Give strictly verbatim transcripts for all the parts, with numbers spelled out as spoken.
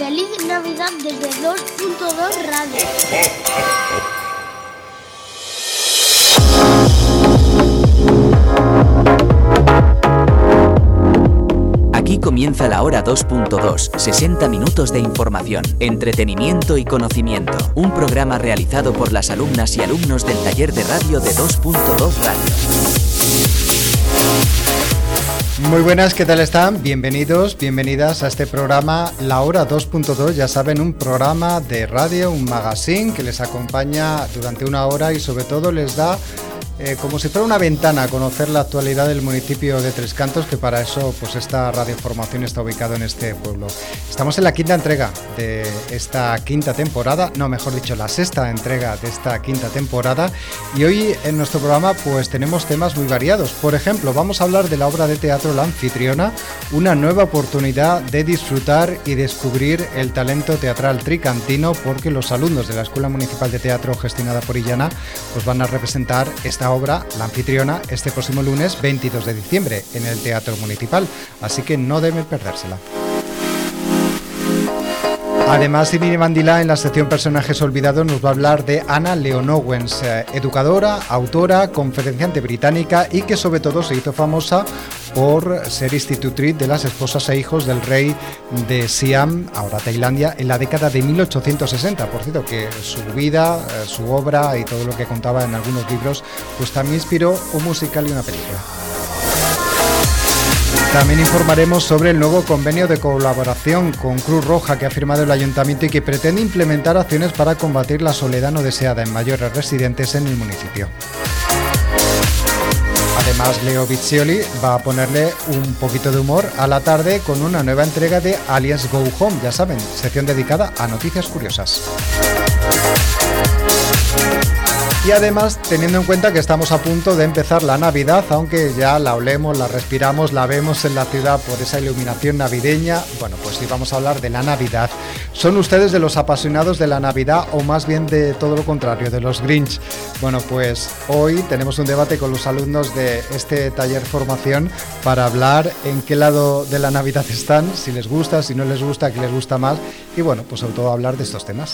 Feliz Navidad desde dos punto dos Radio. Aquí comienza la hora dos punto dos, sesenta minutos de información, entretenimiento y conocimiento. Un programa realizado por las alumnas y alumnos del taller de radio de dos punto dos Radio. Muy buenas, ¿qué tal están? Bienvenidos, bienvenidas a este programa La Hora dos punto dos. Ya saben, un programa de radio, un magazine que les acompaña durante una hora y sobre todo les da Eh, como si fuera una ventana a conocer la actualidad del municipio de Tres Cantos, que para eso pues esta radioformación está ubicado en este pueblo. Estamos en la quinta entrega de esta quinta temporada, no, mejor dicho, la sexta entrega de esta quinta temporada, y hoy en nuestro programa pues tenemos temas muy variados. Por ejemplo, vamos a hablar de la obra de teatro La Anfitriona, una nueva oportunidad de disfrutar y descubrir el talento teatral tricantino, porque los alumnos de la Escuela Municipal de Teatro gestionada por Illana pues van a representar esta obra, La Anfitriona, este próximo lunes veintidós de diciembre en el Teatro Municipal, así que no deben perdérsela. Además, Irene Bandila, en la sección Personajes Olvidados, nos va a hablar de Anna Leon Owens, eh, educadora, autora, conferenciante británica y que sobre todo se hizo famosa por ser institutriz de las esposas e hijos del rey de Siam, ahora Tailandia, en la década de mil ochocientos sesenta. Por cierto, que su vida, eh, su obra y todo lo que contaba en algunos libros, pues también inspiró un musical y una película. También informaremos sobre el nuevo convenio de colaboración con Cruz Roja que ha firmado el Ayuntamiento y que pretende implementar acciones para combatir la soledad no deseada en mayores residentes en el municipio. Además, Leo Biccioli va a ponerle un poquito de humor a la tarde con una nueva entrega de Aliens Go Home, ya saben, sección dedicada a noticias curiosas. Y además, teniendo en cuenta que estamos a punto de empezar la Navidad, aunque ya la olemos, la respiramos, la vemos en la ciudad por esa iluminación navideña, bueno, pues sí vamos a hablar de la Navidad. ¿Son ustedes de los apasionados de la Navidad o más bien de todo lo contrario, de los Grinch? Bueno, pues hoy tenemos un debate con los alumnos de este taller formación para hablar en qué lado de la Navidad están, si les gusta, si no les gusta, qué les gusta más y bueno, pues sobre todo hablar de estos temas.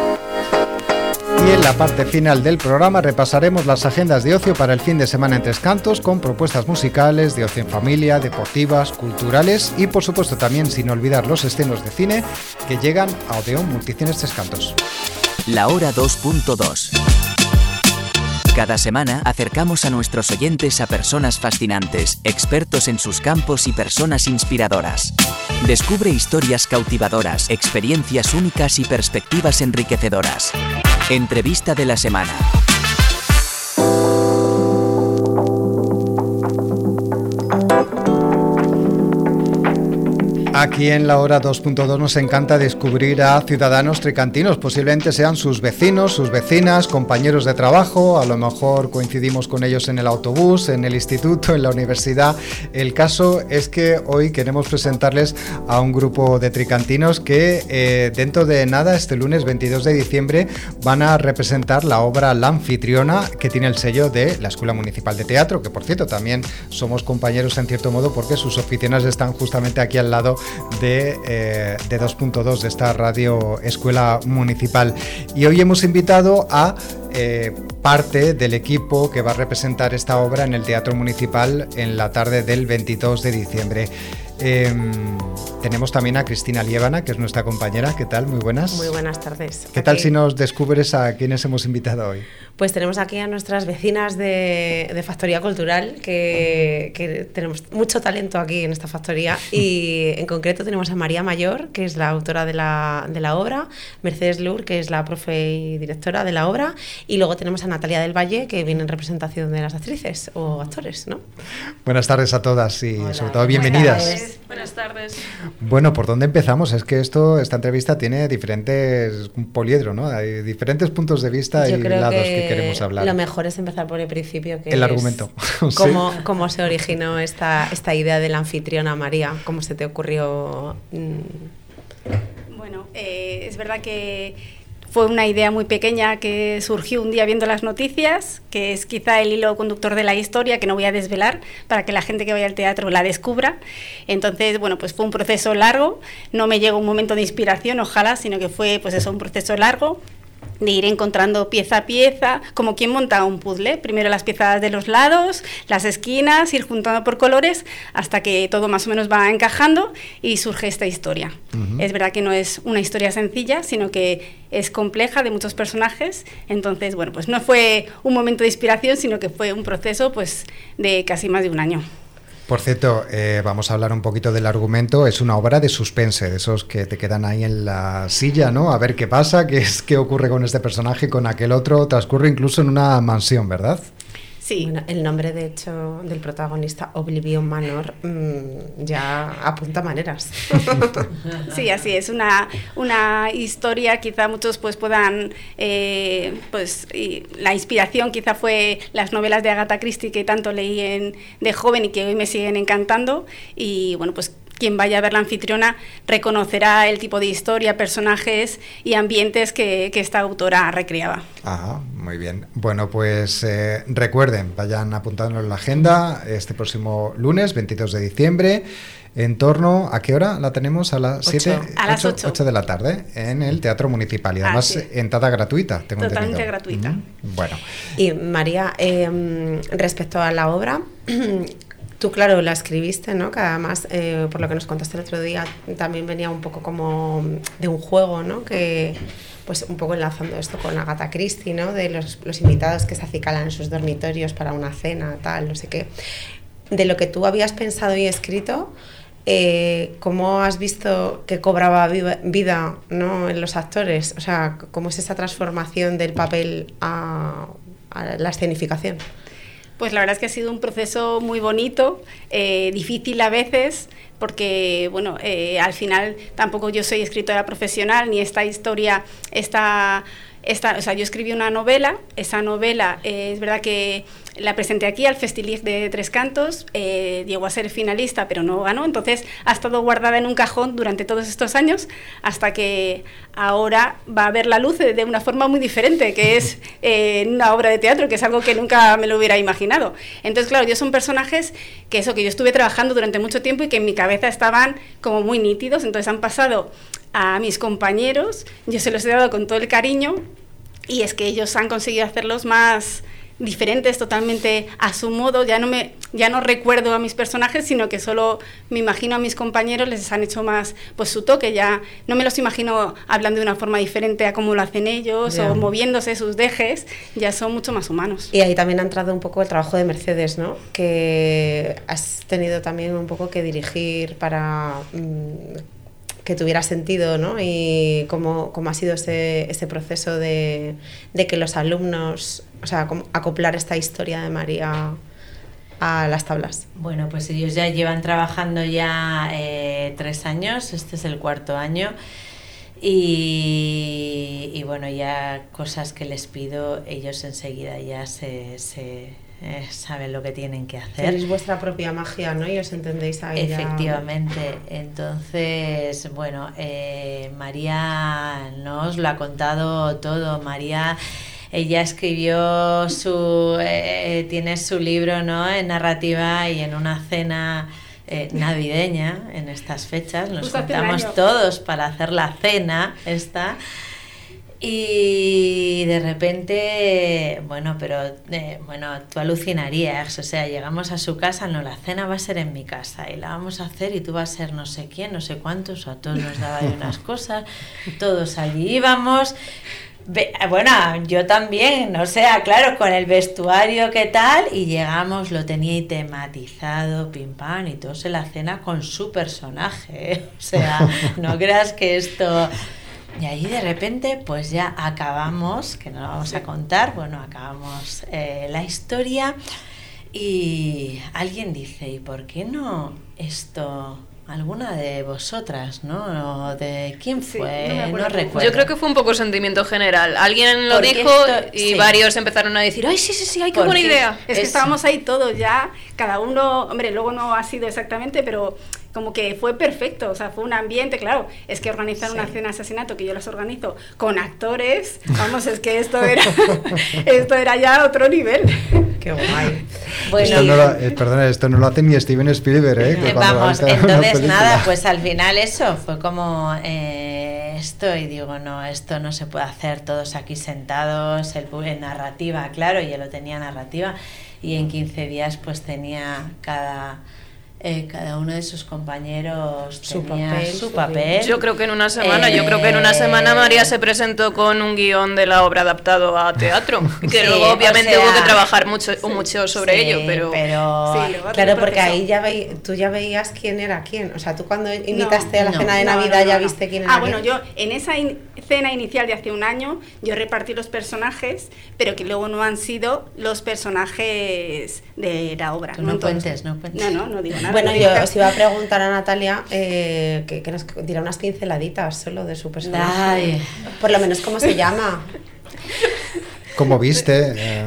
Y en la parte final del programa repasaremos las agendas de ocio para el fin de semana en Tres Cantos con propuestas musicales, de ocio en familia, deportivas, culturales y por supuesto también sin olvidar los estrenos de cine que llegan a Odeón Multicines Tres Cantos. La Hora dos punto dos. Cada semana acercamos a nuestros oyentes a personas fascinantes, expertos en sus campos y personas inspiradoras. Descubre historias cautivadoras, experiencias únicas y perspectivas enriquecedoras. Entrevista de la semana. Aquí en la Hora dos punto dos nos encanta descubrir a ciudadanos tricantinos, posiblemente sean sus vecinos, sus vecinas, compañeros de trabajo, a lo mejor coincidimos con ellos en el autobús, en el instituto, en la universidad. El caso es que hoy queremos presentarles a un grupo de tricantinos que eh, dentro de nada, este lunes veintidós de diciembre, van a representar la obra La Anfitriona, que tiene el sello de la Escuela Municipal de Teatro, que por cierto también somos compañeros en cierto modo porque sus oficinas están justamente aquí al lado de, eh, de dos punto dos, de esta radio escuela municipal. Y hoy hemos invitado a eh, parte del equipo que va a representar esta obra en el Teatro Municipal en la tarde del veintidós de diciembre. Eh, tenemos también a Cristina Liébana, que es nuestra compañera. ¿Qué tal? Muy buenas. Muy buenas tardes. ¿Qué tal si nos descubres a quiénes hemos invitado hoy? Pues tenemos aquí a nuestras vecinas de, de Factoría Cultural, que, que tenemos mucho talento aquí en esta factoría, y en concreto tenemos a María Mayor, que es la autora de la, de la obra, Mercedes Lur, que es la profe y directora de la obra, y luego tenemos a Natalia del Valle, que viene en representación de las actrices o actores, ¿no? Buenas tardes a todas y Hola, sobre todo bienvenidas. Buenas tardes. Buenas tardes. Bueno, ¿por dónde empezamos? Es que esto, esta entrevista tiene diferentes, un poliedro, ¿no? Hay diferentes puntos de vista Yo y creo lados que que queremos hablar. Lo mejor es empezar por el principio, que el es argumento. cómo, ¿Sí? cómo se originó esta, esta idea de la anfitriona, María. ¿Cómo se te ocurrió? Bueno, eh, es verdad que fue una idea muy pequeña que surgió un día viendo las noticias, que es quizá el hilo conductor de la historia, que no voy a desvelar para que la gente que vaya al teatro la descubra. Entonces, bueno, pues fue un proceso largo, no me llegó un momento de inspiración, ojalá, sino que fue pues eso, un proceso largo, de ir encontrando pieza a pieza, como quien monta un puzzle. Primero las piezas de los lados, las esquinas, ir juntando por colores hasta que todo más o menos va encajando y surge esta historia. Uh-huh. Es verdad que no es una historia sencilla, sino que es compleja, de muchos personajes. Entonces, bueno, pues no fue un momento de inspiración, sino que fue un proceso pues de casi más de un año. Por cierto, eh, vamos a hablar un poquito del argumento. Es una obra de suspense, de esos que te quedan ahí en la silla, ¿no? A ver qué pasa, qué es, qué ocurre con este personaje, con aquel otro. Transcurre incluso en una mansión, ¿verdad? Sí, bueno, el nombre de hecho del protagonista, Oblivion Manor, mmm, ya apunta maneras. Sí, así es, una, una historia, quizá muchos pues puedan, eh, pues y la inspiración quizá fue las novelas de Agatha Christie que tanto leí en, de joven y que hoy me siguen encantando, y bueno, pues quien vaya a ver La Anfitriona reconocerá el tipo de historia, personajes y ambientes que, que esta autora recreaba. Ajá, muy bien. Bueno, pues eh, recuerden, vayan apuntando en la agenda este próximo lunes, veintidós de diciembre, en torno, ¿a qué hora la tenemos? A las siete, a las ocho. ocho de la tarde, en el Teatro Municipal. Y además, ah, sí. entrada gratuita, tengo Totalmente entendido. gratuita. Mm-hmm. Bueno. Y María, eh, respecto a la obra, tú, claro, la escribiste, ¿no? Que además, eh, por lo que nos contaste el otro día, también venía un poco como de un juego, ¿no? Que, pues, un poco enlazando esto con Agatha Christie, ¿no? De los, los invitados que se acicalan en sus dormitorios para una cena, tal, no sé qué. De lo que tú habías pensado y escrito, eh, ¿cómo has visto que cobraba viva, vida, ¿no? En los actores? O sea, ¿cómo es esa transformación del papel a, a la escenificación? Pues la verdad es que ha sido un proceso muy bonito, eh, difícil a veces, porque bueno, eh, al final tampoco yo soy escritora profesional, ni esta historia está... Esta, o sea, yo escribí una novela, esa novela eh, es verdad que la presenté aquí al Festilig de Tres Cantos, eh, llegó a ser finalista pero no ganó, entonces ha estado guardada en un cajón durante todos estos años hasta que ahora va a ver la luz de una forma muy diferente, que es eh, una obra de teatro, que es algo que nunca me lo hubiera imaginado. Entonces, claro, yo son personajes que eso, que yo estuve trabajando durante mucho tiempo y que en mi cabeza estaban como muy nítidos, entonces han pasado a mis compañeros, yo se los he dado con todo el cariño y es que ellos han conseguido hacerlos más diferentes, totalmente a su modo. Ya no me ya no recuerdo a mis personajes, sino que solo me imagino a mis compañeros, les han hecho más pues su toque, ya no me los imagino hablando de una forma diferente a cómo lo hacen ellos, yeah. o moviéndose sus dejes, ya son mucho más humanos. Y ahí también ha entrado un poco el trabajo de Mercedes, ¿no? Que has tenido también un poco que dirigir para mmm, que tuviera sentido, ¿no? Y cómo, cómo ha sido ese, ese proceso de, de que los alumnos, o sea, acoplar esta historia de María a las tablas. Bueno, pues ellos ya llevan trabajando ya eh, tres años, este es el cuarto año, y, y bueno, ya cosas que les pido, ellos enseguida ya se... se Eh, saben lo que tienen que hacer. Tenéis vuestra propia magia, ¿no? Y os entendéis a ella. Efectivamente. Entonces, bueno, eh, María nos lo ha contado todo. María, ella escribió su, eh, tiene su libro, ¿no? En narrativa y en una cena eh, navideña en estas fechas. Nos juntamos todos para hacer la cena esta. Y de repente, bueno, pero eh, bueno, tú alucinarías, o sea, llegamos a su casa, no, la cena va a ser en mi casa y la vamos a hacer y tú vas a ser no sé quién, no sé cuántos, a todos nos daba unas cosas, todos allí íbamos. Bueno, yo también, o sea, claro, con el vestuario que tal, y llegamos, lo tenía tematizado, pim pam, y todos en la cena con su personaje, ¿eh? O sea, no creas que esto... Y ahí de repente pues ya acabamos, que no lo vamos a contar, bueno, acabamos eh, la historia y alguien dice, ¿y por qué no esto, alguna de vosotras, ¿no? O de quién fue, sí, no, no recuerdo. Yo creo que fue un poco sentimiento general, alguien lo porque dijo esto, y sí. varios empezaron a decir, ¡ay, sí, sí, sí, ay, qué buena idea! Es que estábamos ahí todos ya, cada uno, hombre, luego no ha sido exactamente, pero... como que fue perfecto, o sea, fue un ambiente, claro, es que organizar sí. una cena de asesinato, que yo las organizo con actores, vamos, es que esto era, esto era ya otro nivel. Qué guay. Bueno, esto no lo, eh, perdona, esto no lo hace ni Steven Spielberg, ¿eh? eh vamos, entonces nada, pues al final eso fue como eh, esto y digo, no, esto no se puede hacer todos aquí sentados, el, en narrativa, claro, y él lo tenía narrativa y en quince días pues tenía cada... Eh, cada uno de sus compañeros su tenía papel, su papel. Yo creo que en una semana, eh, yo creo que en una semana María se presentó con un guión de la obra adaptado a teatro, que sí, luego obviamente o sea, hubo que trabajar mucho, sí, mucho sobre sí, ello, pero, pero sí, claro, porque ahí ya veí, tú ya veías quién era quién, o sea, tú cuando invitaste no, a la no, cena de Navidad no, no, ya no. viste quién era ah, quién. Ah, bueno, yo en esa in- cena inicial de hace un año yo repartí los personajes, pero que luego no han sido los personajes de la obra. Tú no, no cuentes, no cuentes. No, no, no digo nada. Bueno, yo os iba a preguntar a Natalia eh, que, que nos diera unas pinceladitas solo de su personaje. Ay. Por lo menos, ¿cómo se llama? ¿Cómo viste? Eh.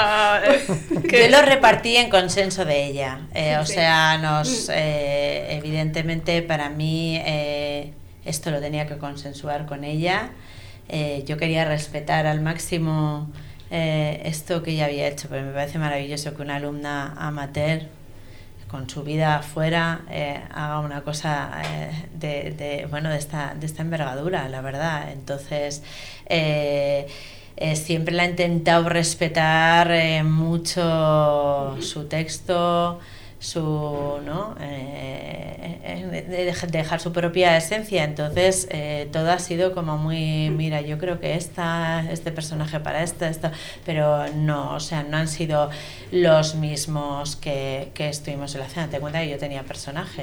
Yo lo repartí en consenso de ella. Eh, o sea, nos eh, evidentemente para mí eh, esto lo tenía que consensuar con ella. Eh, yo quería respetar al máximo eh, esto que ella había hecho, pero me parece maravilloso que una alumna amateur con su vida afuera eh, haga una cosa eh, de, de bueno de esta de esta envergadura, la verdad. Entonces eh, eh, siempre la he intentado respetar eh, mucho su texto, su no eh, eh, de dejar su propia esencia. Entonces eh, todo ha sido como muy, mira, yo creo que esta este personaje para esto esto pero no, o sea, no han sido los mismos que, que estuvimos en la cena. Te cuenta que yo tenía personaje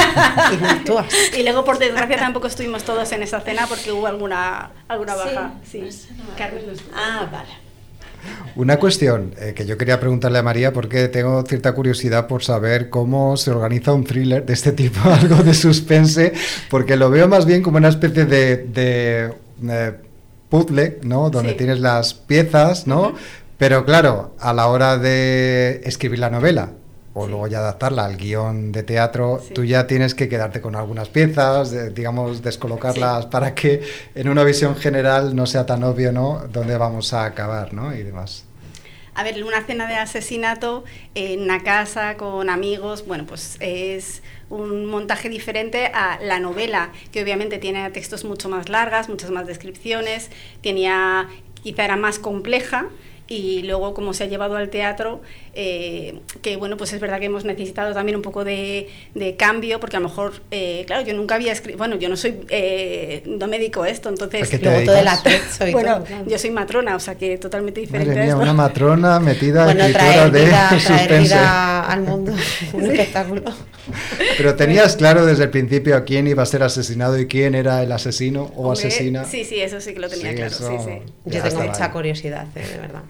y, y luego por desgracia tampoco estuvimos todos en esa cena porque hubo alguna alguna baja. Sí, sí. Carmen los... ah, vale. Una cuestión eh, que yo quería preguntarle a María, porque tengo cierta curiosidad por saber cómo se organiza un thriller de este tipo, algo de suspense, porque lo veo más bien como una especie de, de eh, puzzle, ¿no? Donde sí. tienes las piezas, ¿no? Uh-huh. Pero claro, a la hora de escribir la novela, o sí. luego ya adaptarla al guión de teatro, sí. tú ya tienes que quedarte con algunas piezas, de, digamos, descolocarlas sí. para que en una visión general no sea tan obvio, ¿no?, dónde vamos a acabar, ¿no?, y demás. A ver, una cena de asesinato en una casa con amigos, bueno, pues es un montaje diferente a la novela, que obviamente tiene textos mucho más largas, muchas más descripciones, tenía, quizá era más compleja. Y luego, como se ha llevado al teatro, eh, que bueno, pues es verdad que hemos necesitado también un poco de, de cambio, porque a lo mejor, eh, claro, yo nunca había escrito, bueno, yo no soy, eh, no me dedico a esto, entonces... Luego todo el atrezo y bueno, todo, claro. Yo soy matrona, o sea que totalmente diferente. Madre mía, a esto. Una matrona metida bueno, escritora de vida, suspense. Traer vida al mundo, un sí. espectáculo. Pero tenías claro desde el principio a quién iba a ser asesinado y quién era el asesino o Hombre, asesina. Sí, sí, eso sí que lo tenía sí, claro, sí, sí. Yo tengo mucha ahí. curiosidad, eh, de verdad.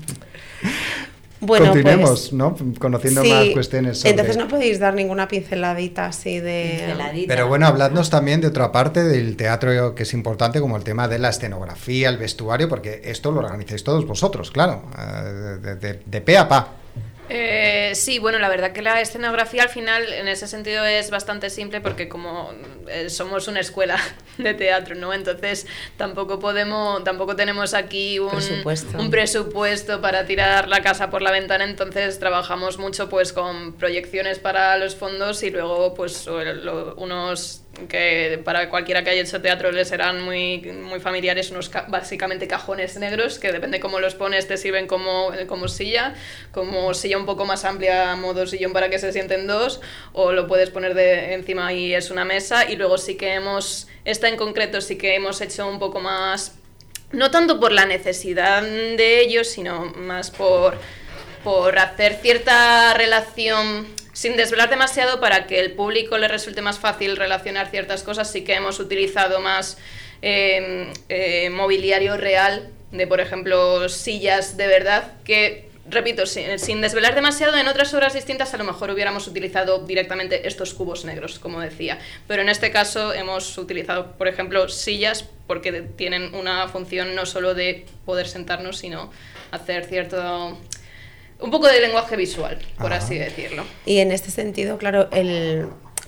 Bueno, continuemos, pues, ¿no? Conociendo sí, más cuestiones sobre... Entonces no podéis dar ninguna pinceladita así de... Pinceladita. Pero bueno, habladnos también de otra parte del teatro que es importante, como el tema de la escenografía, el vestuario, porque esto lo organizáis todos vosotros, claro, de, de, de pe a pa. Eh, sí, bueno, la verdad que la escenografía al final en ese sentido es bastante simple porque como eh, somos una escuela de teatro, ¿no? Entonces tampoco podemos, tampoco tenemos aquí un presupuesto. un presupuesto para tirar la casa por la ventana, entonces trabajamos mucho pues con proyecciones para los fondos y luego pues lo, unos que para cualquiera que haya hecho teatro les serán muy, muy familiares, unos ca- básicamente cajones negros que depende cómo los pones te sirven como, como silla, como silla un poco más amplia, modo sillón para que se sienten dos, o lo puedes poner de encima y es una mesa. Y luego sí que hemos, esta en concreto sí que hemos hecho un poco más, no tanto por la necesidad de ellos, sino más por, por hacer cierta relación sin desvelar demasiado para que el público le resulte más fácil relacionar ciertas cosas. Sí que hemos utilizado más eh, eh, mobiliario real, de por ejemplo sillas de verdad, que repito, sin, sin desvelar demasiado, en otras obras distintas a lo mejor hubiéramos utilizado directamente estos cubos negros, como decía, pero en este caso hemos utilizado, por ejemplo, sillas porque tienen una función no solo de poder sentarnos, sino hacer cierto... un poco de lenguaje visual, por Ajá. así decirlo. Y en este sentido, claro, el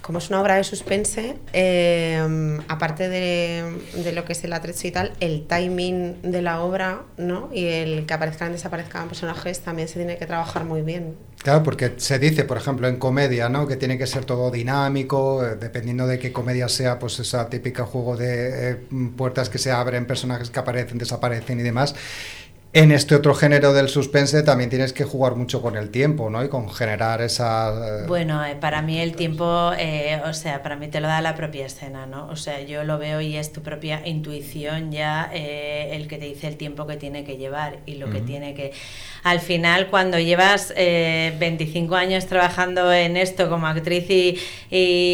como es una obra de suspense, eh, aparte de, de lo que es el atrecho y tal, el timing de la obra, ¿no? Y el que aparezcan y desaparezcan personajes también se tiene que trabajar muy bien. Claro, porque se dice, por ejemplo, en comedia, ¿no? Que tiene que ser todo dinámico, eh, dependiendo de qué comedia sea, pues esa típica juego de eh, puertas que se abren, personajes que aparecen, desaparecen y demás. En este otro género del suspense también tienes que jugar mucho con el tiempo, ¿no? Y con generar esa... Eh... Bueno, eh, para mí el tiempo, eh, o sea, para mí te lo da la propia escena, ¿no? O sea, yo lo veo y es tu propia intuición ya eh, el que te dice el tiempo que tiene que llevar y lo uh-huh. que tiene que... Al final, cuando llevas eh, veinticinco años trabajando en esto como actriz y, y,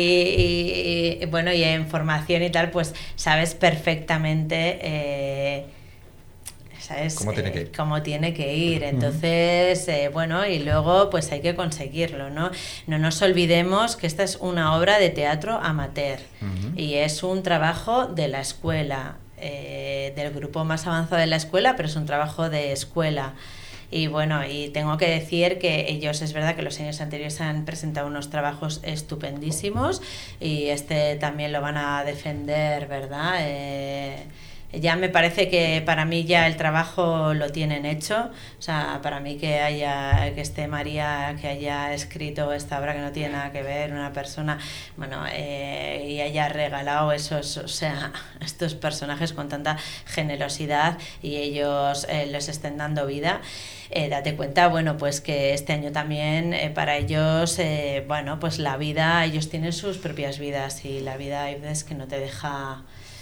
y, y, bueno, y en formación y tal, pues sabes perfectamente... Eh, ¿sabes? ¿Cómo tiene que ir? Eh, cómo tiene que ir. Entonces, eh, bueno, y luego pues hay que conseguirlo, ¿no? No nos olvidemos que esta es una obra de teatro amateur uh-huh. y es un trabajo de la escuela, eh, del grupo más avanzado de la escuela, pero es un trabajo de escuela. Y bueno, y tengo que decir que ellos, es verdad que los años anteriores han presentado unos trabajos estupendísimos y este también lo van a defender, ¿verdad? Eh, Ya me parece que para mí ya el trabajo lo tienen hecho, o sea, para mí que haya, que esté María, que haya escrito esta obra que no tiene nada que ver, una persona, bueno, eh, y haya regalado esos, o sea, estos personajes con tanta generosidad y ellos eh, les estén dando vida. Eh, date cuenta, bueno, pues que este año también eh, para ellos, eh, bueno, pues la vida, ellos tienen sus propias vidas y la vida hay veces que no te deja...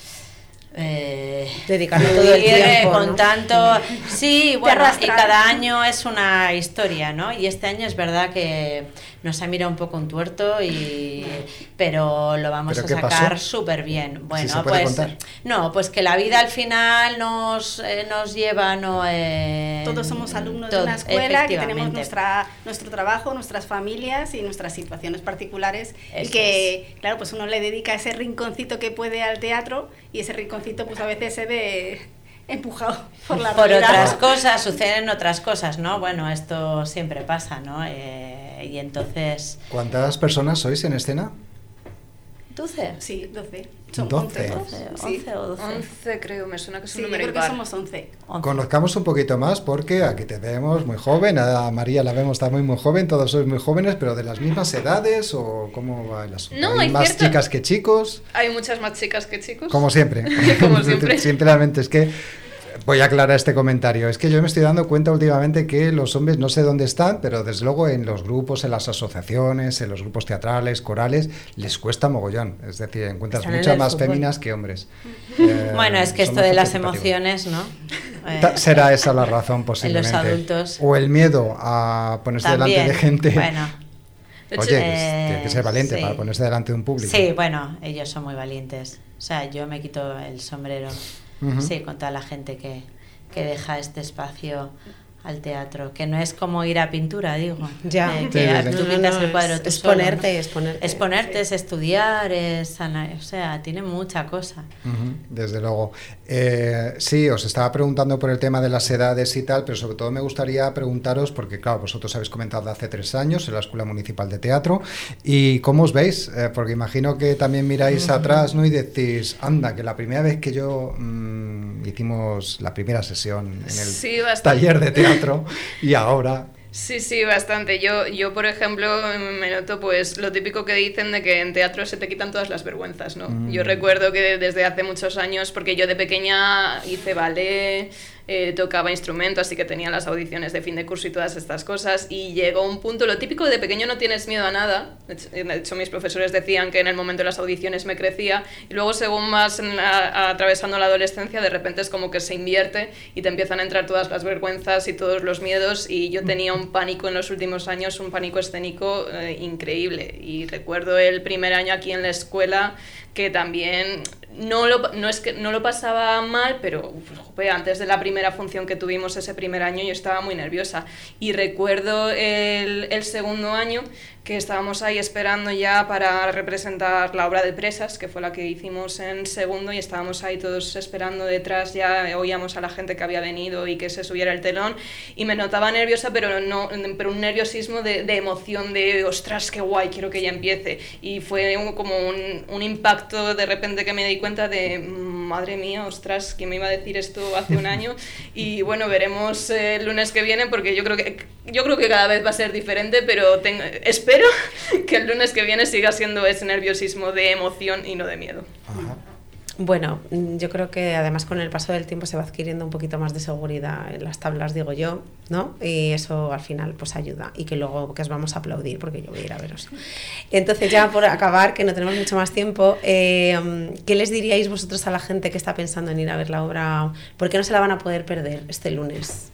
Eh, dedicarle todo el tiempo con ¿no? tanto sí, bueno, y cada año es una historia, ¿no? Y este año es verdad que nos ha mirado un poco un tuerto y pero lo vamos ¿Pero a sacar súper bien. Bueno, ¿Sí se puede pues contar? No, pues que la vida al final nos eh, nos lleva no eh, todos somos alumnos todo, de una escuela que tenemos nuestra nuestro trabajo, nuestras familias y nuestras situaciones particulares. Eso y que es. Claro, pues uno le dedica ese rinconcito que puede al teatro y ese rinconcito pues a veces se ve empujado por la por realidad. Otras cosas, suceden otras cosas, ¿no? Bueno, esto siempre pasa, ¿no? Eh, y entonces... ¿Cuántas personas sois en escena? ¿doce? Sí, doce. Son doce. once, sí. once o doce. once creo, me suena que es un sí, número yo creo impar. que somos once. Conozcamos un poquito más porque aquí te vemos muy joven, a María la vemos también muy joven, todos sois muy jóvenes, pero de las mismas edades o cómo va el asunto. No, ¿Hay, hay más cierto... chicas que chicos? Hay muchas más chicas que chicos. Como siempre. Como siempre. Simplemente es que voy a aclarar este comentario. Es que yo me estoy dando cuenta últimamente que los hombres, no sé dónde están, pero desde luego en los grupos, en las asociaciones, en los grupos teatrales, corales, les cuesta mogollón. Es decir, encuentras Están muchas en más fútbol. féminas que hombres. Eh, bueno, es que esto de las emociones, ¿no? Eh, Será esa la razón posiblemente. En los adultos. O el miedo a ponerse También, delante de gente. Bueno. Oye, eh, tiene que ser valiente sí. para ponerse delante de un público. Sí, bueno, ellos son muy valientes. O sea, yo me quito el sombrero, uh-huh. sí, con toda la gente que, que deja este espacio al teatro, que no es como ir a pintura, digo. Ya. Eh, que Sí, sí, sí. tú pintas el cuadro tú solo, exponerte, ¿no? exponerte. Exponerte sí. es estudiar, es ana- o sea, tiene mucha cosa. Uh-huh, desde luego. Eh, sí, os estaba preguntando por el tema de las edades y tal, pero sobre todo me gustaría preguntaros, porque claro, vosotros habéis comentado hace tres años en la Escuela Municipal de Teatro, y ¿cómo os veis? Eh, porque imagino que también miráis uh-huh. atrás, ¿no? Y decís, anda, que la primera vez que yo mmm, hicimos la primera sesión en el sí, taller de teatro, y ahora... Sí, sí, bastante. Yo, yo, por ejemplo, me noto pues lo típico que dicen de que en teatro se te quitan todas las vergüenzas, ¿no? Mm. Yo recuerdo que desde hace muchos años, porque yo de pequeña hice ballet, eh, tocaba instrumento, así que tenía las audiciones de fin de curso y todas estas cosas, y llegó un punto, lo típico de pequeño no tienes miedo a nada, de hecho mis profesores decían que en el momento de las audiciones me crecía, y luego según más la, atravesando la adolescencia, de repente es como que se invierte y te empiezan a entrar todas las vergüenzas y todos los miedos, y yo tenía un pánico en los últimos años, un pánico escénico eh, increíble, y recuerdo el primer año aquí en la escuela que también no lo, no es que no lo pasaba mal, pero pues, jope, antes de la primera función que tuvimos ese primer año yo estaba muy nerviosa, y recuerdo el, el segundo año que estábamos ahí esperando ya para representar la obra de Presas, que fue la que hicimos en segundo, y estábamos ahí todos esperando detrás, ya oíamos a la gente que había venido y que se subiera el telón, y me notaba nerviosa, pero, no, pero un nerviosismo de, de emoción, de ostras, qué guay, quiero que ya empiece, y fue un, como un, un impacto de repente que me di cuenta de, madre mía, ostras, ¿quién me iba a decir esto hace un año? Y bueno, veremos eh, el lunes que viene, porque yo creo que, yo creo que cada vez va a ser diferente, pero tengo, espero Pero que el lunes que viene siga siendo ese nerviosismo de emoción y no de miedo. Ajá. Bueno, yo creo que además con el paso del tiempo se va adquiriendo un poquito más de seguridad en las tablas, digo yo, ¿no? Y eso al final pues ayuda, y que luego que os vamos a aplaudir porque yo voy a ir a veros. Entonces, ya por acabar, que no tenemos mucho más tiempo, eh, ¿qué les diríais vosotros a la gente que está pensando en ir a ver la obra? ¿Por qué no se la van a poder perder este lunes?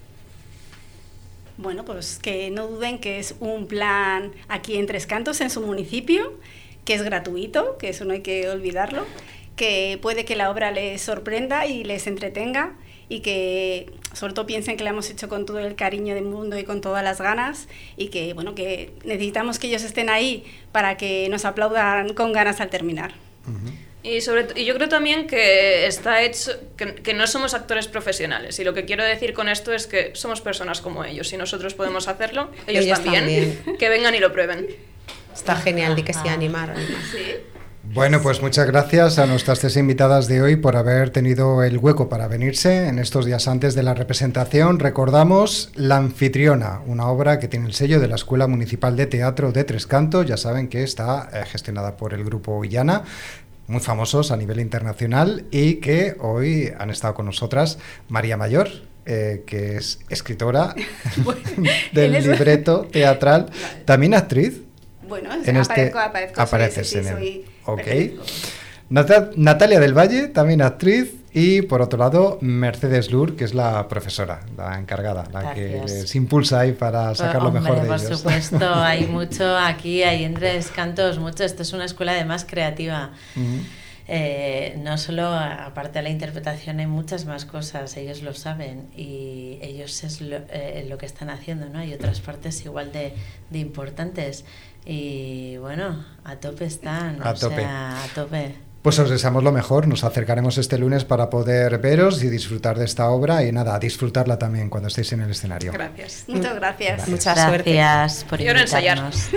Bueno, pues que no duden que es un plan aquí en Tres Cantos, en su municipio, que es gratuito, que eso no hay que olvidarlo, que puede que la obra les sorprenda y les entretenga, y que sobre todo piensen que la hemos hecho con todo el cariño del mundo y con todas las ganas, y que, bueno, que necesitamos que ellos estén ahí para que nos aplaudan con ganas al terminar. Uh-huh. Y, sobre, y yo creo también que está hecho, que, que no somos actores profesionales, y lo que quiero decir con esto es que somos personas como ellos, si nosotros podemos hacerlo, ellos, ellos también, también, que vengan y lo prueben. Está genial, di que sí, animar. animar. Sí. Bueno, pues muchas gracias a nuestras tres invitadas de hoy por haber tenido el hueco para venirse en estos días antes de la representación. Recordamos La Anfitriona, una obra que tiene el sello de la Escuela Municipal de Teatro de Tres Cantos. Ya saben que está eh, gestionada por el Grupo Illana, muy famosos a nivel internacional, y que hoy han estado con nosotras María Mayor, eh, que es escritora bueno, del libreto teatral, vale. También actriz. Bueno, en aparezco, este, aparezco. Apareces sí, sí, en sí, el... Ok. Nat- Natalia del Valle, también actriz. Y por otro lado, Mercedes Lur, que es la profesora, la encargada, la Gracias. Que les impulsa ahí para sacar lo mejor de por ellos. Por supuesto, hay mucho aquí, hay en Tres Cantos, mucho. Esto es una escuela además creativa. Uh-huh. Eh, no solo, aparte de la interpretación, hay muchas más cosas, ellos lo saben, y ellos es lo, eh, lo que están haciendo, ¿no? Hay otras partes igual de, de importantes. Y bueno, a tope están, a o tope. sea, a tope. Pues os deseamos lo mejor, nos acercaremos este lunes para poder veros y disfrutar de esta obra, y nada, disfrutarla también cuando estéis en el escenario. Gracias. Muchas gracias. gracias. Muchas suerte. Gracias por invitarnos.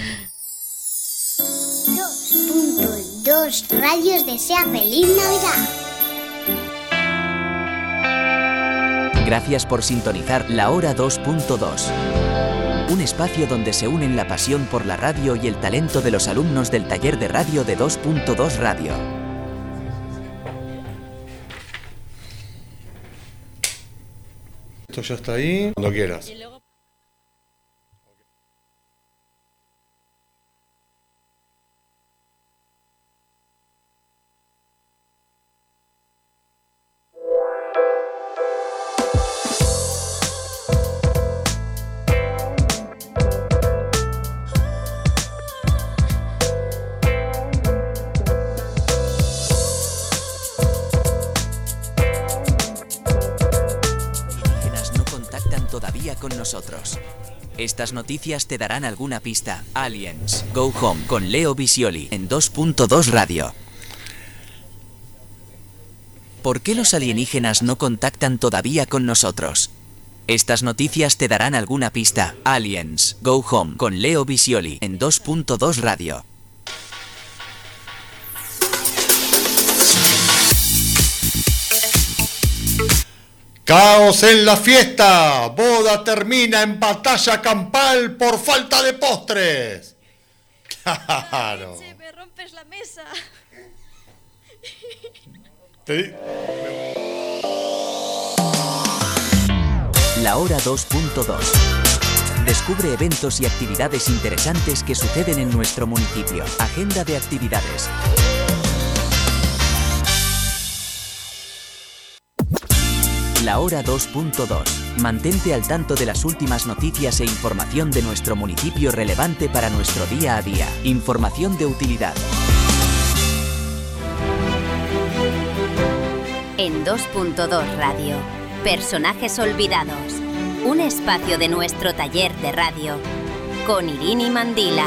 dos punto dos Radios desea feliz Navidad. Gracias por sintonizar La Hora dos punto dos. Un espacio donde se unen la pasión por la radio y el talento de los alumnos del taller de radio de dos punto dos Radio. Esto ya está ahí, cuando quieras. Con nosotros. Estas noticias te darán alguna pista. Aliens, Go Home con Leo Visioli en dos punto dos Radio. ¿Por qué los alienígenas no contactan todavía con nosotros? Estas noticias te darán alguna pista. Aliens, Go Home con Leo Visioli en dos punto dos Radio. ¡Caos en la fiesta! Boda termina en batalla campal por falta de postres. ¡Claro! Leche, me rompes la mesa. ¿Te... La Hora dos punto dos. Descubre eventos y actividades interesantes que suceden en nuestro municipio. Agenda de actividades. La Hora dos punto dos. Mantente al tanto de las últimas noticias e información de nuestro municipio relevante para nuestro día a día. Información de utilidad. En dos punto dos Radio, Personajes Olvidados. Un espacio de nuestro taller de radio con Irini Mandila.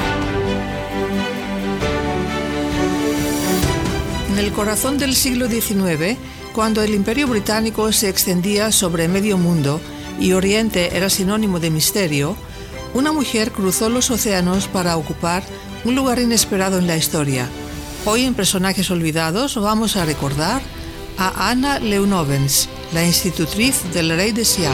En el corazón del siglo diecinueve, cuando el Imperio Británico se extendía sobre medio mundo y Oriente era sinónimo de misterio, una mujer cruzó los océanos para ocupar un lugar inesperado en la historia. Hoy en Personajes Olvidados vamos a recordar a Anna Leunowens, la institutriz del rey de Siam.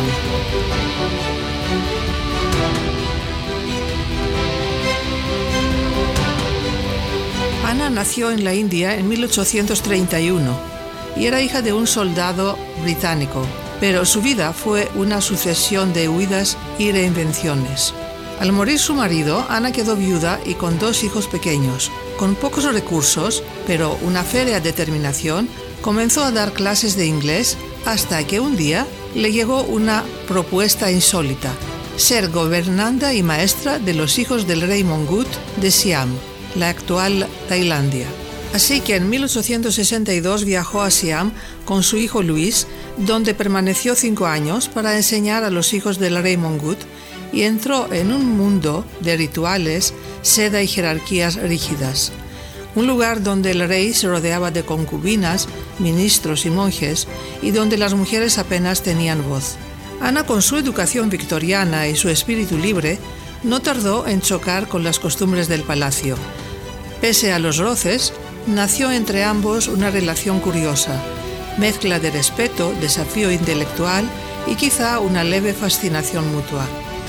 Anna nació en la India en mil ochocientos treinta y uno y era hija de un soldado británico, pero su vida fue una sucesión de huidas y reinvenciones. Al morir su marido, Anna quedó viuda y con dos hijos pequeños. Con pocos recursos, pero una férrea determinación, comenzó a dar clases de inglés hasta que un día le llegó una propuesta insólita: ser gobernanta y maestra de los hijos del rey Mongut de Siam, la actual Tailandia. Así que en mil ochocientos sesenta y dos viajó a Siam con su hijo Luis, donde permaneció cinco años para enseñar a los hijos del rey Mongut, y entró en un mundo de rituales, seda y jerarquías rígidas. Un lugar donde el rey se rodeaba de concubinas, ministros y monjes, y donde las mujeres apenas tenían voz. Ana, con su educación victoriana y su espíritu libre, no tardó en chocar con las costumbres del palacio. Pese a los roces, nació entre ambos una relación curiosa, mezcla de respeto, desafío intelectual y quizá una leve fascinación mutua.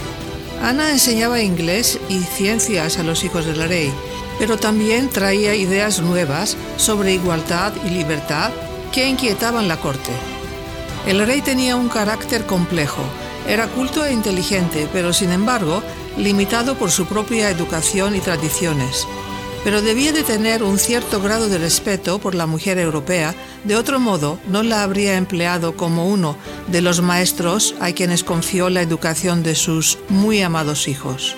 Ana enseñaba inglés y ciencias a los hijos del rey, pero también traía ideas nuevas sobre igualdad y libertad que inquietaban la corte. El rey tenía un carácter complejo, era culto e inteligente, pero sin embargo limitado por su propia educación y tradiciones. Pero debía de tener un cierto grado de respeto por la mujer europea, de otro modo no la habría empleado como uno de los maestros a quienes confió la educación de sus muy amados hijos.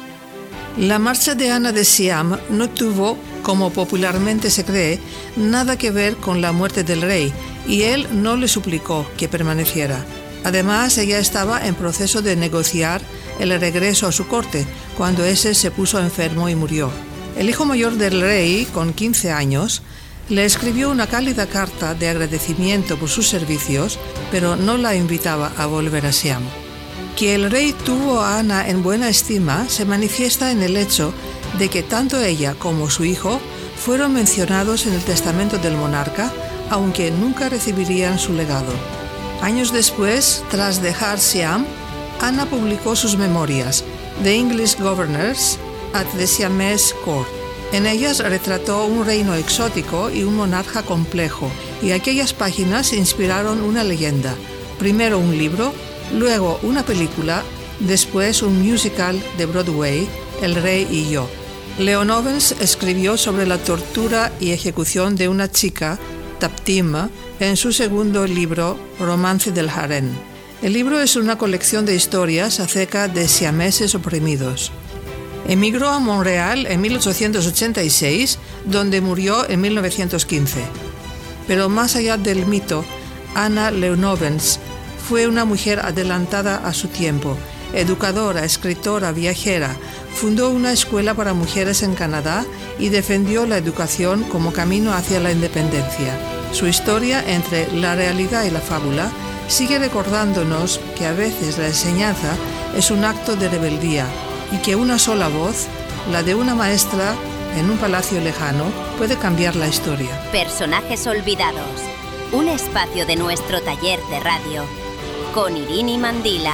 La marcha de Ana de Siam no tuvo, como popularmente se cree, nada que ver con la muerte del rey, y él no le suplicó que permaneciera. Además, ella estaba en proceso de negociar el regreso a su corte, cuando ese se puso enfermo y murió. El hijo mayor del rey, con quince años, le escribió una cálida carta de agradecimiento por sus servicios, pero no la invitaba a volver a Siam. Que el rey tuvo a Ana en buena estima se manifiesta en el hecho de que tanto ella como su hijo fueron mencionados en el testamento del monarca, aunque nunca recibirían su legado. Años después, tras dejar Siam, Ana publicó sus memorias, The English Governors at the Siamese Court. En ellas retrató un reino exótico y un monarca complejo, y aquellas páginas inspiraron una leyenda, primero un libro, luego una película, después un musical de Broadway, El Rey y Yo. Leunowens escribió sobre la tortura y ejecución de una chica, Taptima, en su segundo libro, Romance del Harén. El libro es una colección de historias acerca de siameses oprimidos. Emigró a Montreal en mil ochocientos ochenta y seis, donde murió en mil novecientos quince. Pero más allá del mito, Anna Leunowens fue una mujer adelantada a su tiempo, educadora, escritora, viajera, fundó una escuela para mujeres en Canadá y defendió la educación como camino hacia la independencia. Su historia entre la realidad y la fábula sigue recordándonos que a veces la enseñanza es un acto de rebeldía y que una sola voz, la de una maestra en un palacio lejano, puede cambiar la historia. Personajes Olvidados, un espacio de nuestro taller de radio, con Irini Mandila.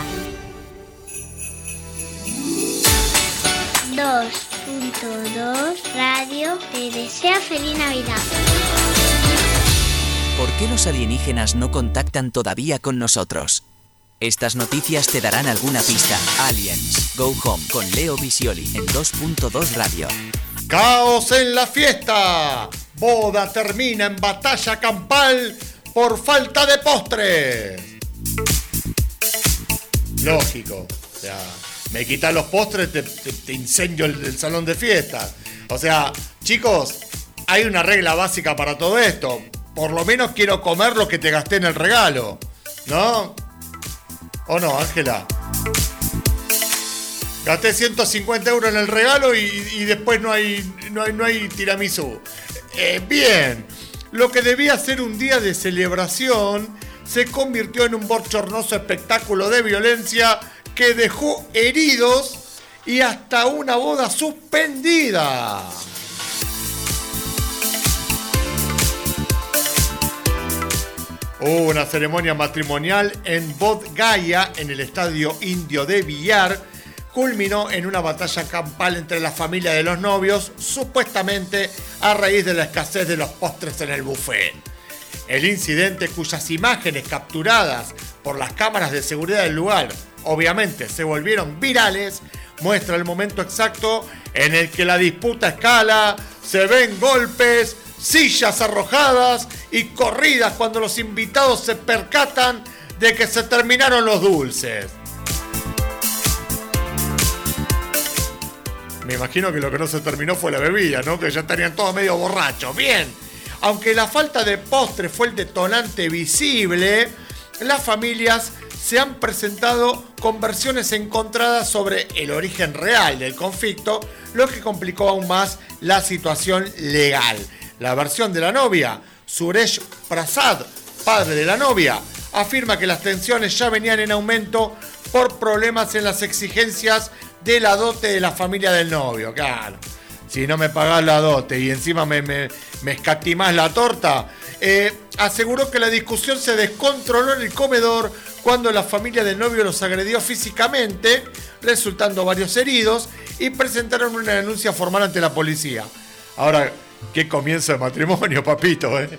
dos punto dos Radio te desea feliz Navidad. ¿Por qué los alienígenas no contactan todavía con nosotros? Estas noticias te darán alguna pista. Aliens, Go Home, con Leo Visioli, en dos punto dos Radio. ¡Caos en la fiesta! Boda termina en batalla campal por falta de postres. Lógico, o sea, me quitas los postres, te, te, te incendio el, el salón de fiesta. O sea, chicos, hay una regla básica para todo esto. Por lo menos quiero comer lo que te gasté en el regalo, ¿no? ¿O no, Ángela? Gasté ciento cincuenta euros en el regalo y, y después no hay, no hay, no hay tiramisú. Eh, bien, lo que debía ser un día de celebración se convirtió en un bochornoso espectáculo de violencia que dejó heridos y hasta una boda suspendida. Hubo una ceremonia matrimonial en Bodh Gaya, en el estadio indio de Bihar, culminó en una batalla campal entre la familia de los novios, supuestamente a raíz de la escasez de los postres en el buffet. El incidente, cuyas imágenes capturadas por las cámaras de seguridad del lugar obviamente se volvieron virales, muestra el momento exacto en el que la disputa escala, se ven golpes, sillas arrojadas y corridas cuando los invitados se percatan de que se terminaron los dulces. Me imagino que lo que no se terminó fue la bebida, ¿no? Que ya estarían todos medio borrachos. Bien, aunque la falta de postre fue el detonante visible, las familias se han presentado con versiones encontradas sobre el origen real del conflicto, lo que complicó aún más la situación legal. La versión de la novia, Suresh Prasad, padre de la novia, afirma que las tensiones ya venían en aumento por problemas en las exigencias de la dote de la familia del novio. Claro, si no me pagás la dote y encima me, me, me escatimás la torta. Eh, aseguró que la discusión se descontroló en el comedor cuando la familia del novio los agredió físicamente, resultando varios heridos, y presentaron una denuncia formal ante la policía. Ahora, qué comienzo de matrimonio, papito, ¿eh?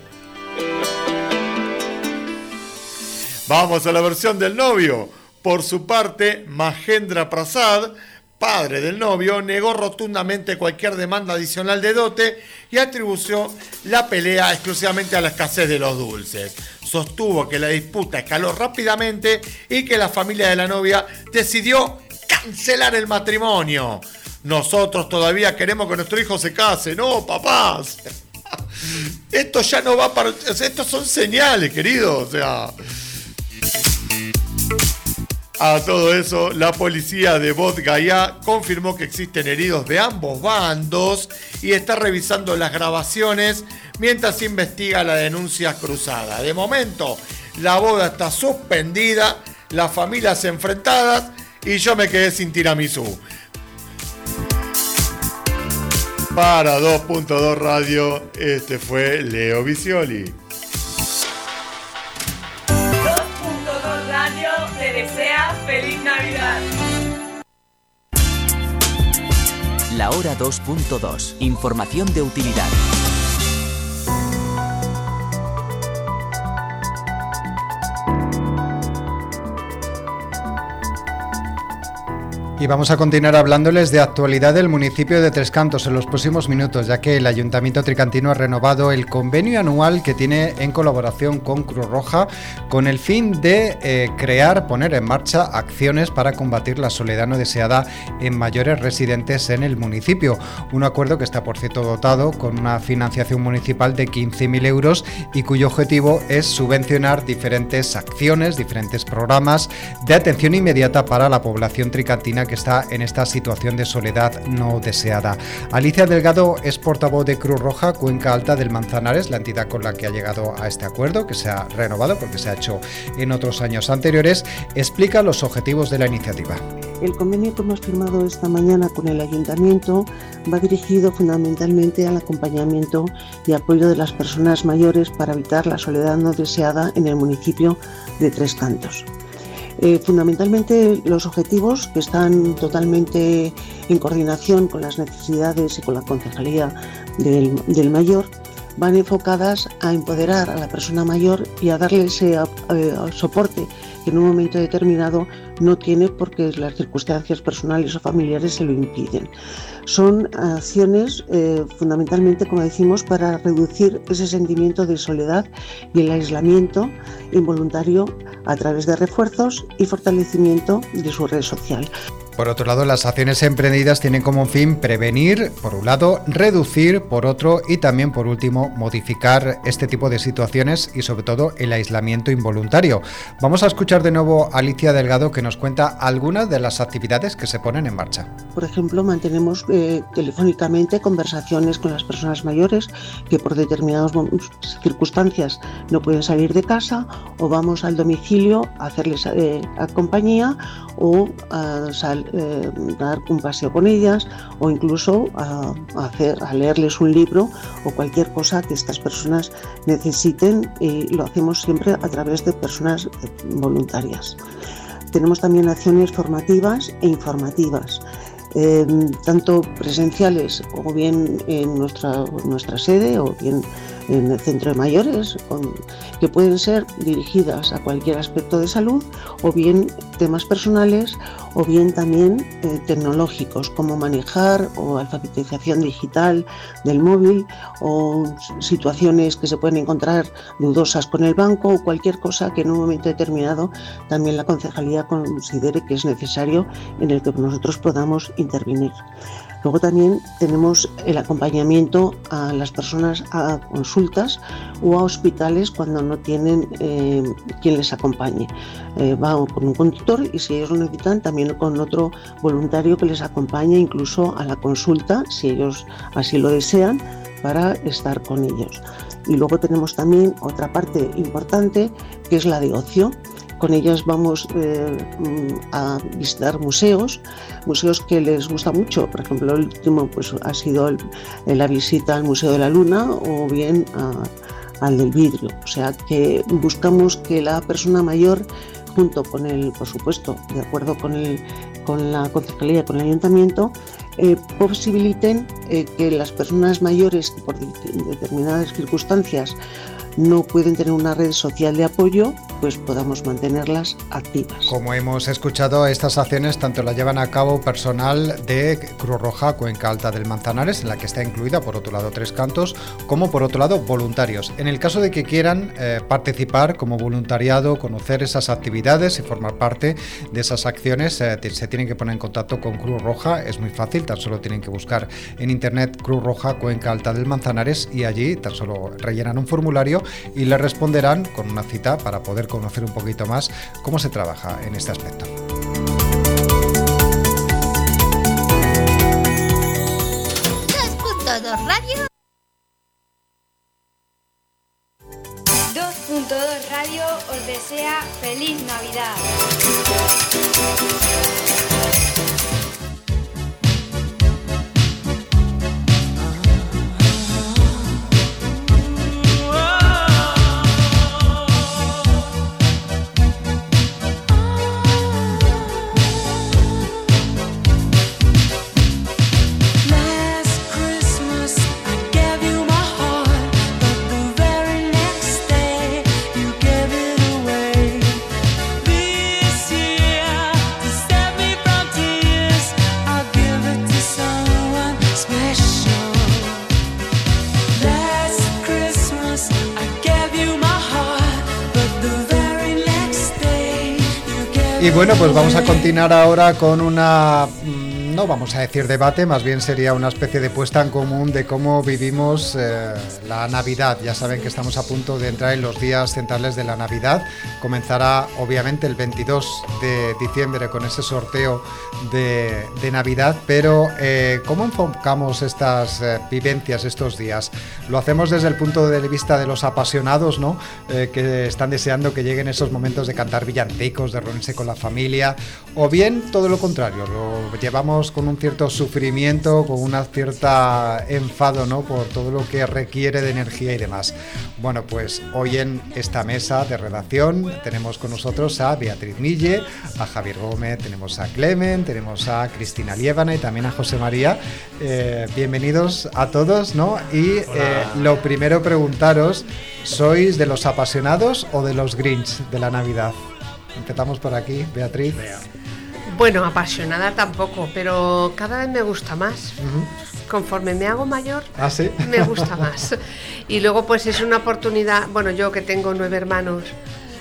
Vamos a la versión del novio. Por su parte, Mahendra Prasad, padre del novio, negó rotundamente cualquier demanda adicional de dote y atribuyó la pelea exclusivamente a la escasez de los dulces. Sostuvo que la disputa escaló rápidamente y que la familia de la novia decidió cancelar el matrimonio. Nosotros todavía queremos que nuestro hijo se case. No, papás. Esto ya no va para... O sea, estos son señales, queridos. O sea... A todo eso, la policía de Bodh Gaya confirmó que existen heridos de ambos bandos y está revisando las grabaciones mientras investiga la denuncia cruzada. De momento, la boda está suspendida, las familias enfrentadas y yo me quedé sin tiramisú. Para dos punto dos Radio, este fue Leo Visioli. Te desea feliz Navidad. La hora dos punto dos. Información de utilidad. Y vamos a continuar hablándoles de actualidad del municipio de Tres Cantos en los próximos minutos, ya que el Ayuntamiento tricantino ha renovado el convenio anual que tiene en colaboración con Cruz Roja con el fin de eh, crear, poner en marcha acciones para combatir la soledad no deseada en mayores residentes en el municipio. Un acuerdo que está, por cierto, dotado con una financiación municipal de quince mil euros y cuyo objetivo es subvencionar diferentes acciones, diferentes programas de atención inmediata para la población tricantina que está en esta situación de soledad no deseada. Alicia Delgado es portavoz de Cruz Roja Cuenca Alta del Manzanares, la entidad con la que ha llegado a este acuerdo, que se ha renovado porque se ha hecho en otros años anteriores. Explica los objetivos de la iniciativa. El convenio que hemos firmado esta mañana con el Ayuntamiento va dirigido fundamentalmente al acompañamiento y apoyo de las personas mayores para evitar la soledad no deseada en el municipio de Tres Cantos. Eh, fundamentalmente los objetivos, que están totalmente en coordinación con las necesidades y con la concejalía del, del mayor, van enfocadas a empoderar a la persona mayor y a darle ese eh, soporte que en un momento determinado no tiene porque las circunstancias personales o familiares se lo impiden. Son acciones eh, fundamentalmente, como decimos, para reducir ese sentimiento de soledad y el aislamiento involuntario a través de refuerzos y fortalecimiento de su red social. Por otro lado, las acciones emprendidas tienen como fin prevenir, por un lado, reducir, por otro, y también, por último, modificar este tipo de situaciones y, sobre todo, el aislamiento involuntario. Vamos a escuchar de nuevo a Alicia Delgado, que nos cuenta algunas de las actividades que se ponen en marcha. Por ejemplo, mantenemos eh, telefónicamente conversaciones con las personas mayores que por determinadas circunstancias no pueden salir de casa, o vamos al domicilio a hacerles eh, a compañía, o a sal, eh, dar un paseo con ellas, o incluso a, a, hacer, a leerles un libro o cualquier cosa que estas personas necesiten, y lo hacemos siempre a través de personas voluntarias. Tenemos también acciones formativas e informativas, eh, tanto presenciales o bien en nuestra, nuestra sede o bien en el centro de mayores, con, que pueden ser dirigidas a cualquier aspecto de salud, o bien temas personales, o bien también eh, tecnológicos, como manejar o alfabetización digital del móvil, o situaciones que se pueden encontrar dudosas con el banco, o cualquier cosa que en un momento determinado también la concejalía considere que es necesario, en el que nosotros podamos intervenir. Luego también tenemos el acompañamiento a las personas a consultas o a hospitales cuando no tienen eh, quien les acompañe. Eh, va con un conductor, y si ellos lo necesitan, también con otro voluntario que les acompañe incluso a la consulta, si ellos así lo desean, para estar con ellos. Y luego tenemos también otra parte importante, que es la de ocio. Con ellas vamos eh, a visitar museos, museos que les gusta mucho. Por ejemplo, el último pues, ha sido el, la visita al Museo de la Luna, o bien a, al del Vidrio. O sea que buscamos que la persona mayor, junto con el, por supuesto, de acuerdo con, el, con la concejalía, con el ayuntamiento, eh, posibiliten eh, que las personas mayores que por determinadas circunstancias no pueden tener una red social de apoyo, pues podamos mantenerlas activas. Como hemos escuchado, estas acciones tanto las llevan a cabo personal de Cruz Roja Cuenca Alta del Manzanares, en la que está incluida por otro lado Tres Cantos, como por otro lado voluntarios. En el caso de que quieran eh, participar como voluntariado, conocer esas actividades y formar parte de esas acciones, eh, se tienen que poner en contacto con Cruz Roja. Es muy fácil, tan solo tienen que buscar en internet Cruz Roja Cuenca Alta del Manzanares, y allí tan solo rellenan un formulario y les responderán con una cita para poder conocer un poquito más cómo se trabaja en este aspecto. dos punto dos Radio. dos punto dos Radio os desea feliz Navidad. Y bueno, pues vamos a continuar ahora con una, no vamos a decir debate, más bien sería una especie de puesta en común de cómo vivimos eh, la Navidad. Ya saben que estamos a punto de entrar en los días centrales de la Navidad. Comenzará obviamente el veintidós de diciembre con ese sorteo de, de Navidad, pero eh, ¿cómo enfocamos estas eh, vivencias estos días? Lo hacemos desde el punto de vista de los apasionados, ¿no? Eh, que están deseando que lleguen esos momentos de cantar villancicos, de reunirse con la familia, o bien todo lo contrario, lo llevamos con un cierto sufrimiento, con una cierta enfado, ¿no? Por todo lo que requiere de energía y demás. Bueno, pues hoy en esta mesa de redacción tenemos con nosotros a Beatriz Mille, a Javier Gómez, tenemos a Clemen, tenemos a Cristina Liébana y también a José María. Eh, bienvenidos a todos, ¿no? Y eh, lo primero preguntaros, ¿sois de los apasionados o de los Grinch de la Navidad? Empezamos por aquí, Beatriz. Bueno, apasionada tampoco, pero cada vez me gusta más. Uh-huh. Conforme me hago mayor, ¿Ah, sí? me gusta más. Y luego pues es una oportunidad, bueno, yo que tengo nueve hermanos,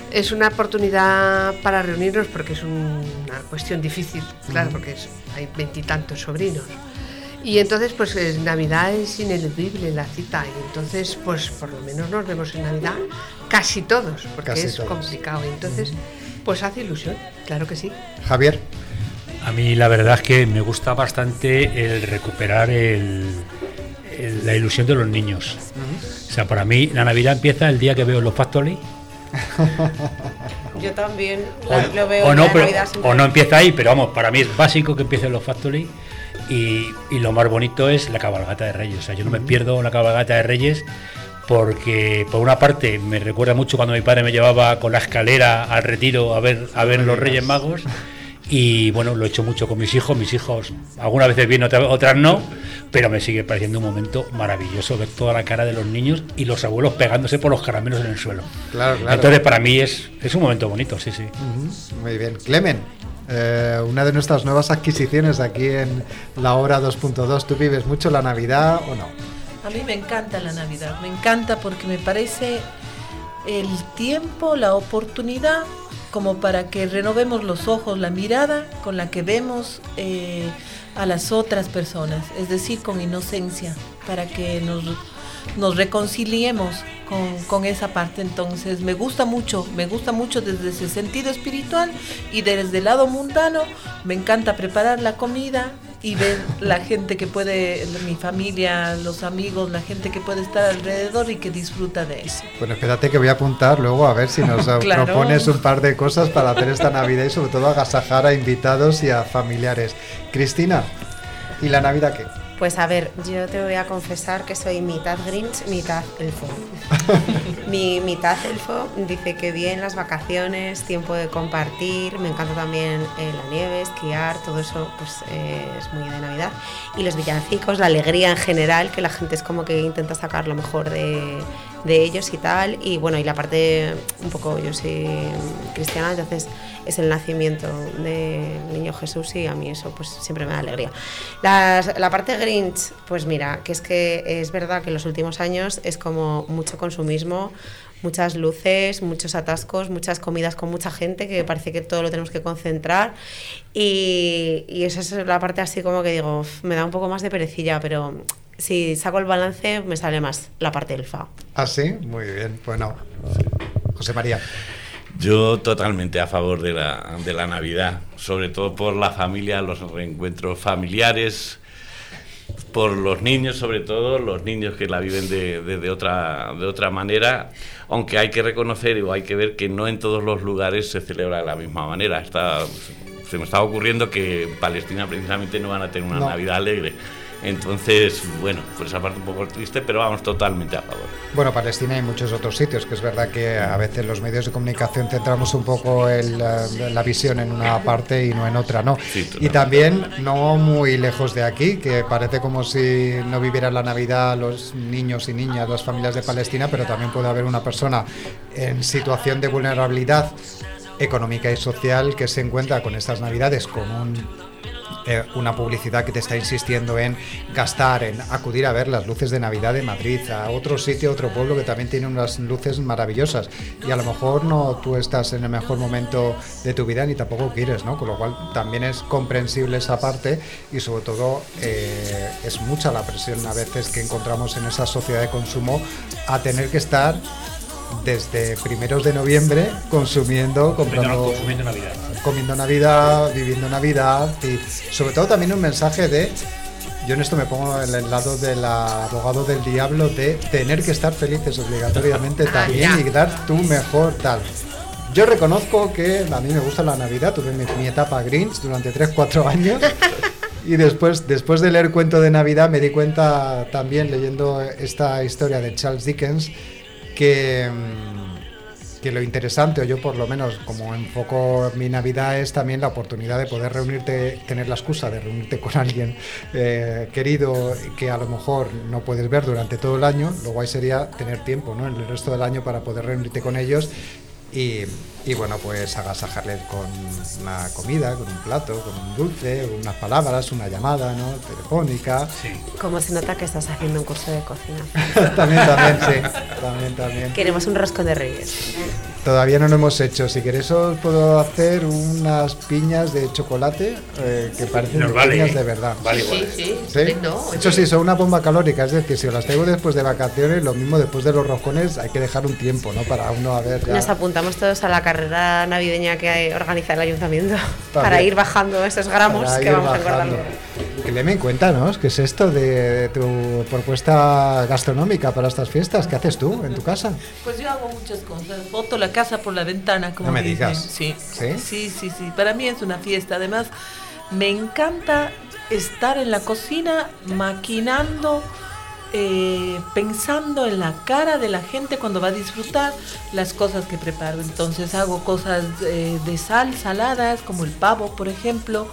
Es una oportunidad para reunirnos porque es un, una cuestión difícil, claro, porque es, hay veintitantos sobrinos. Y entonces, pues es, Navidad es ineludible la cita, y entonces, pues por lo menos nos vemos en Navidad casi todos, porque Casi es todos. complicado. Y entonces, pues hace ilusión, claro que sí. Javier. A mí la verdad es que me gusta bastante el recuperar el, el- la ilusión de los niños. O sea, para mí la Navidad empieza el día que veo los Factory. Yo también O, lo veo o no, en la pero- Navidad siempre. o no empieza ahí, pero vamos, para mí es básico que empiecen los Factory. Y, y lo más bonito es la cabalgata de Reyes. O sea, yo no me pierdo la cabalgata de Reyes porque, por una parte, me recuerda mucho cuando mi padre me llevaba con la escalera al retiro a ver, a ver los Reyes Magos. Y bueno, lo he hecho mucho con mis hijos. Mis hijos, algunas veces bien, otra- otras no, pero me sigue pareciendo un momento maravilloso ver toda la cara de los niños y los abuelos pegándose por los caramelos en el suelo. Claro, claro. Entonces, para mí es, es un momento bonito, sí, sí. Ujú, muy bien. Clemen, eh, una de nuestras nuevas adquisiciones aquí en la hora dos punto dos. ¿Tú vives mucho la Navidad o no? A mí me encanta la Navidad, me encanta porque me parece el tiempo, la oportunidad como para que renovemos los ojos, la mirada con la que vemos eh, a las otras personas, es decir, con inocencia, para que nos, nos reconciliemos con, con esa parte. Entonces me gusta mucho, me gusta mucho desde ese sentido espiritual, y desde el lado mundano me encanta preparar la comida y ver la gente que puede, mi familia, los amigos, la gente que puede estar alrededor y que disfruta de eso. Bueno, espérate que voy a apuntar luego a ver si nos eh, Claro. propones un par de cosas para hacer esta Navidad y sobre todo agasajar a invitados y a familiares. Cristina, ¿y la Navidad qué? Pues a ver, yo te voy a confesar que soy mitad Grinch, mitad elfo. Mi mitad elfo dice que bien las vacaciones, tiempo de compartir, me encanta también eh, la nieve, esquiar, todo eso pues eh, es muy de Navidad. Y los villancicos, la alegría en general, que la gente es como que intenta sacar lo mejor de, de ellos y tal. Y bueno, y la parte, un poco, yo soy cristiana, entonces es el nacimiento del niño Jesús y a mí eso pues siempre me da alegría. Las- la parte Grinch, pues mira, que es que es verdad que en los últimos años es como mucho consumismo, muchas luces, muchos atascos, muchas comidas con mucha gente, que parece que todo lo tenemos que concentrar, y, y esa es la parte así como que digo, "Uf, me da un poco más de perecilla", pero si saco el balance me sale más la parte del F A. ¿Ah, sí? Muy bien. Bueno, José María. Yo totalmente a favor de la, de la Navidad, sobre todo por la familia, los reencuentros familiares, por los niños, sobre todo los niños que la viven de, de, de otra, de otra manera, aunque hay que reconocer o hay que ver que no en todos los lugares se celebra de la misma manera. Está, se me estaba ocurriendo que en Palestina precisamente no van a tener una No. Navidad alegre. Entonces, bueno, por esa parte un poco triste, pero vamos totalmente a favor. Bueno, Palestina y muchos otros sitios, que es verdad que a veces los medios de comunicación centramos un poco el, eh, la visión en una parte y no en otra, ¿no? Sí, Y también no muy lejos de aquí, que parece como si no vivieran la Navidad los niños y niñas, las familias de Palestina, pero también puede haber una persona en situación de vulnerabilidad económica y social que se encuentra con estas Navidades con un Eh, una publicidad que te está insistiendo en gastar, en acudir a ver las luces de Navidad de Madrid, a otro sitio, otro pueblo que también tiene unas luces maravillosas, y a lo mejor no tú estás en el mejor momento de tu vida ni tampoco quieres, ¿no? Con lo cual también es comprensible esa parte, y sobre todo eh, es mucha la presión a veces que encontramos en esa sociedad de consumo a tener que estar desde primeros de noviembre consumiendo, comprando, Consumiendo Navidad. comiendo Navidad, viviendo Navidad, y sobre todo también un mensaje de, yo en esto me pongo en el lado del abogado del diablo, de tener que estar felices obligatoriamente también y dar tu mejor tal. Yo reconozco que a mí me gusta la Navidad, tuve mi, mi etapa Grinch durante tres cuatro años. Y después, después de leer Cuento de Navidad me di cuenta también, leyendo esta historia de Charles Dickens, que, que lo interesante, o yo por lo menos como enfoco mi Navidad, es también la oportunidad de poder reunirte, tener la excusa de reunirte con alguien eh, querido que a lo mejor no puedes ver durante todo el año. Lo guay sería tener tiempo, ¿no?, el resto del año para poder reunirte con ellos y, y bueno, pues agasajarles con una comida, con un plato, con un dulce, unas palabras, una llamada, ¿no? Telefónica. Sí. Como se nota que estás haciendo un curso de cocina. También, también, sí. También, también. Queremos un roscón de reyes. Todavía no lo hemos hecho. Si queréis os puedo hacer unas piñas de chocolate eh, que parecen Nos vale, piñas ¿eh? de verdad. Vale, Sí, igual. sí, ¿Sí? sí, no, Eso sí, son una bomba calórica, es decir, si os las traigo después de vacaciones, lo mismo después de los roscones, hay que dejar un tiempo, ¿no? Para uno a ver ya. Nos apuntamos todos a la carrera navideña que hay- organiza el ayuntamiento para ir bajando esos gramos Para que ir vamos a bajando. engordar. Clemen, cuéntanos, ¿qué es esto de tu propuesta gastronómica para estas fiestas? ¿Qué haces tú en tu casa? Pues yo hago muchas cosas. Boto la casa por la ventana, como No me dicen. digas. Sí. ¿Sí? sí, sí, sí. Para mí es una fiesta. Además, me encanta estar en la cocina maquinando, eh, pensando en la cara de la gente cuando va a disfrutar las cosas que preparo. Entonces hago cosas eh, de sal, saladas, como el pavo, por ejemplo,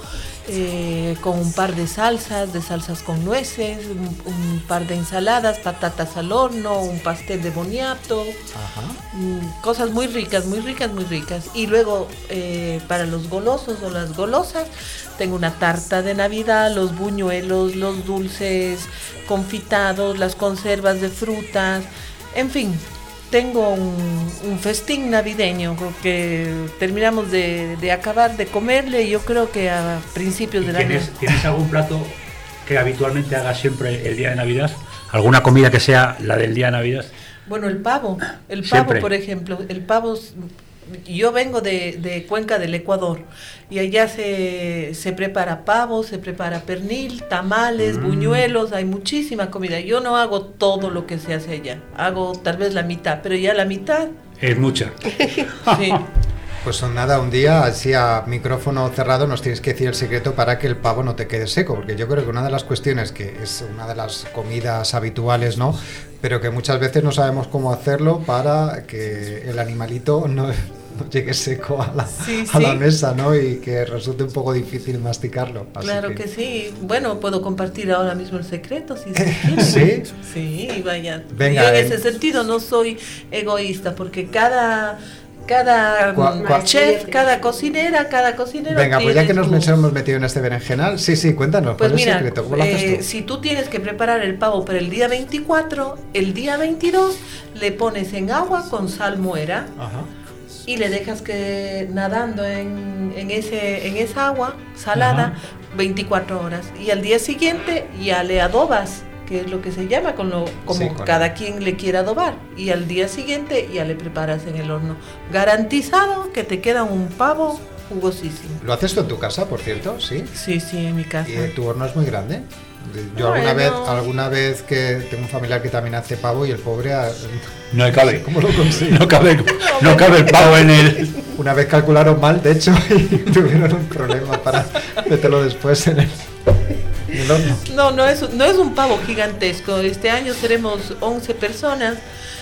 eh, con un par de salsas, de salsas con nueces, un, un par de ensaladas, patatas al horno, un pastel de boniato, Ajá. mm, cosas muy ricas, muy ricas, muy ricas. Y luego eh, para los golosos o las golosas, tengo una tarta de Navidad, los buñuelos, los dulces confitados, las conservas de frutas, en fin. Tengo un, un festín navideño que terminamos de, de acabar de comerle, yo creo que a principios del año. ¿Tienes, ¿Tienes algún plato que habitualmente hagas siempre el día de Navidad? ¿Alguna comida que sea la del día de Navidad? Bueno, el pavo, el pavo, Siempre. por ejemplo, el pavo, yo vengo de, de Cuenca del Ecuador y allá se, se prepara pavo, se prepara pernil, tamales, Mm. buñuelos, hay muchísima comida. Yo no hago todo lo que se hace allá, hago tal vez la mitad, pero ya la mitad, Es mucha. sí. Pues nada, un día, así a micrófono cerrado, nos tienes que decir el secreto para que el pavo no te quede seco, porque yo creo que una de las cuestiones, que es una de las comidas habituales, ¿no? Pero que muchas veces no sabemos cómo hacerlo para que el animalito no, no llegue seco a la, Sí, a la sí. mesa, ¿no? Y que resulte un poco difícil masticarlo. Así Claro que... sí. Bueno, puedo compartir ahora mismo el secreto si se quiere. ¿Sí? Sí, vaya. Venga, Yo en eh. ese sentido no soy egoísta porque cada cada Cua- mm, cua- chef, cada cocinera, cada cocinero Venga, pues ya tiene que nos, su- nos hemos metido en este berenjenal, sí, sí, cuéntanos, Pues ¿cuál es mira, el secreto? ¿Cómo lo eh, haces tú? si tú tienes que preparar el pavo para el día veinticuatro, el día veintidós le pones en agua con salmuera Ajá. y le dejas que nadando en, en, ese, en esa agua salada Ajá. veinticuatro horas. Y al día siguiente ya le adobas, que es lo que se llama, con lo, como Sí, con cada el- quien le quiera adobar. Y al día siguiente ya le preparas en el horno. Garantizado que te queda un pavo jugosísimo. ¿Lo haces tú en tu casa, por cierto? Sí. Sí, sí, en mi casa. ¿Y tu horno es muy grande? Yo Bueno. alguna vez, alguna vez que tengo un familiar que también hace pavo y el pobre ah, No le cabe. ¿cómo lo consigue? No cabe, no cabe el pavo en el... Una vez calcularon mal, de hecho, y tuvieron un problema para meterlo después en el, en el horno. No, no es, no es un pavo gigantesco. Este año seremos once personas,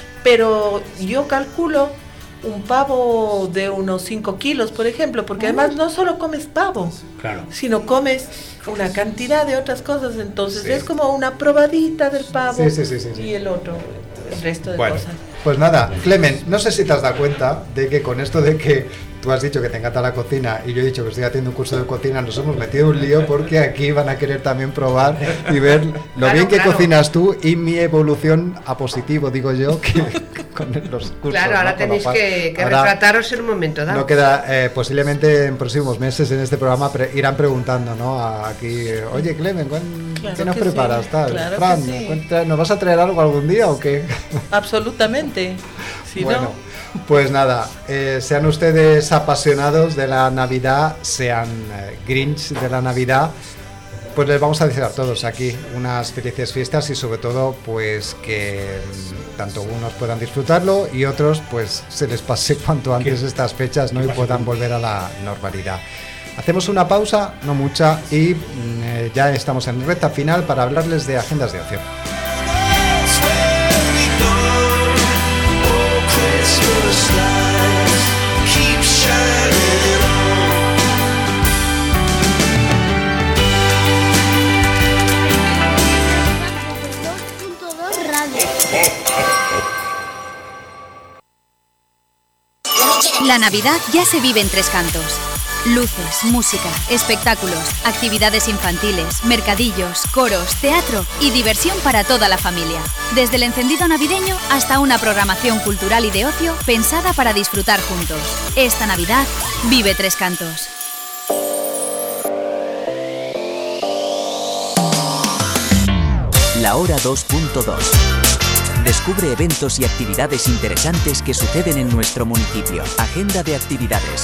pero yo calculo un pavo de unos cinco kilos, por ejemplo, porque además no solo comes pavo, Claro. sino comes una cantidad de otras cosas. Entonces Sí. es como una probadita del pavo Sí, sí, sí, sí, sí. y el otro, el resto de Bueno, cosas. pues nada, Clemen, no sé si te has dado cuenta de que con esto de que tú has dicho que te encanta la cocina y yo he dicho que estoy haciendo un curso de cocina, nos hemos metido en un lío porque aquí van a querer también probar y ver lo Claro, bien que claro. cocinas tú y mi evolución a positivo, digo yo, que con los cursos. Claro, ahora ¿no? Con lo tenéis cual, que, que ahora retrataros en un momento dado. No queda, eh, posiblemente en próximos meses en este programa pre- irán preguntando, ¿no? A- Aquí, eh, oye Clemen, ¿cuán- Claro ¿qué nos que preparas? sí, Tal? claro que Fran, sí. cuenta- ¿nos vas a traer algo algún día o qué? Absolutamente. Si Bueno, no, pues nada, eh, sean ustedes apasionados de la Navidad, sean eh, Grinch de la Navidad, pues les vamos a desear a todos aquí unas felices fiestas y sobre todo pues que mm, tanto unos puedan disfrutarlo y otros pues se les pase cuanto antes estas fechas, ¿no? Y puedan volver a la normalidad. Hacemos una pausa, no mucha, y mm, eh, ya estamos en recta final para hablarles de agendas de ocio. dos punto dos Radio. La Navidad ya se vive en Tres Cantos. Luces, música, espectáculos, actividades infantiles, mercadillos, coros, teatro y diversión para toda la familia. Desde el encendido navideño hasta una programación cultural y de ocio pensada para disfrutar juntos. Esta Navidad, vive Tres Cantos. La hora dos punto dos. Descubre eventos y actividades interesantes que suceden en nuestro municipio. Agenda de actividades.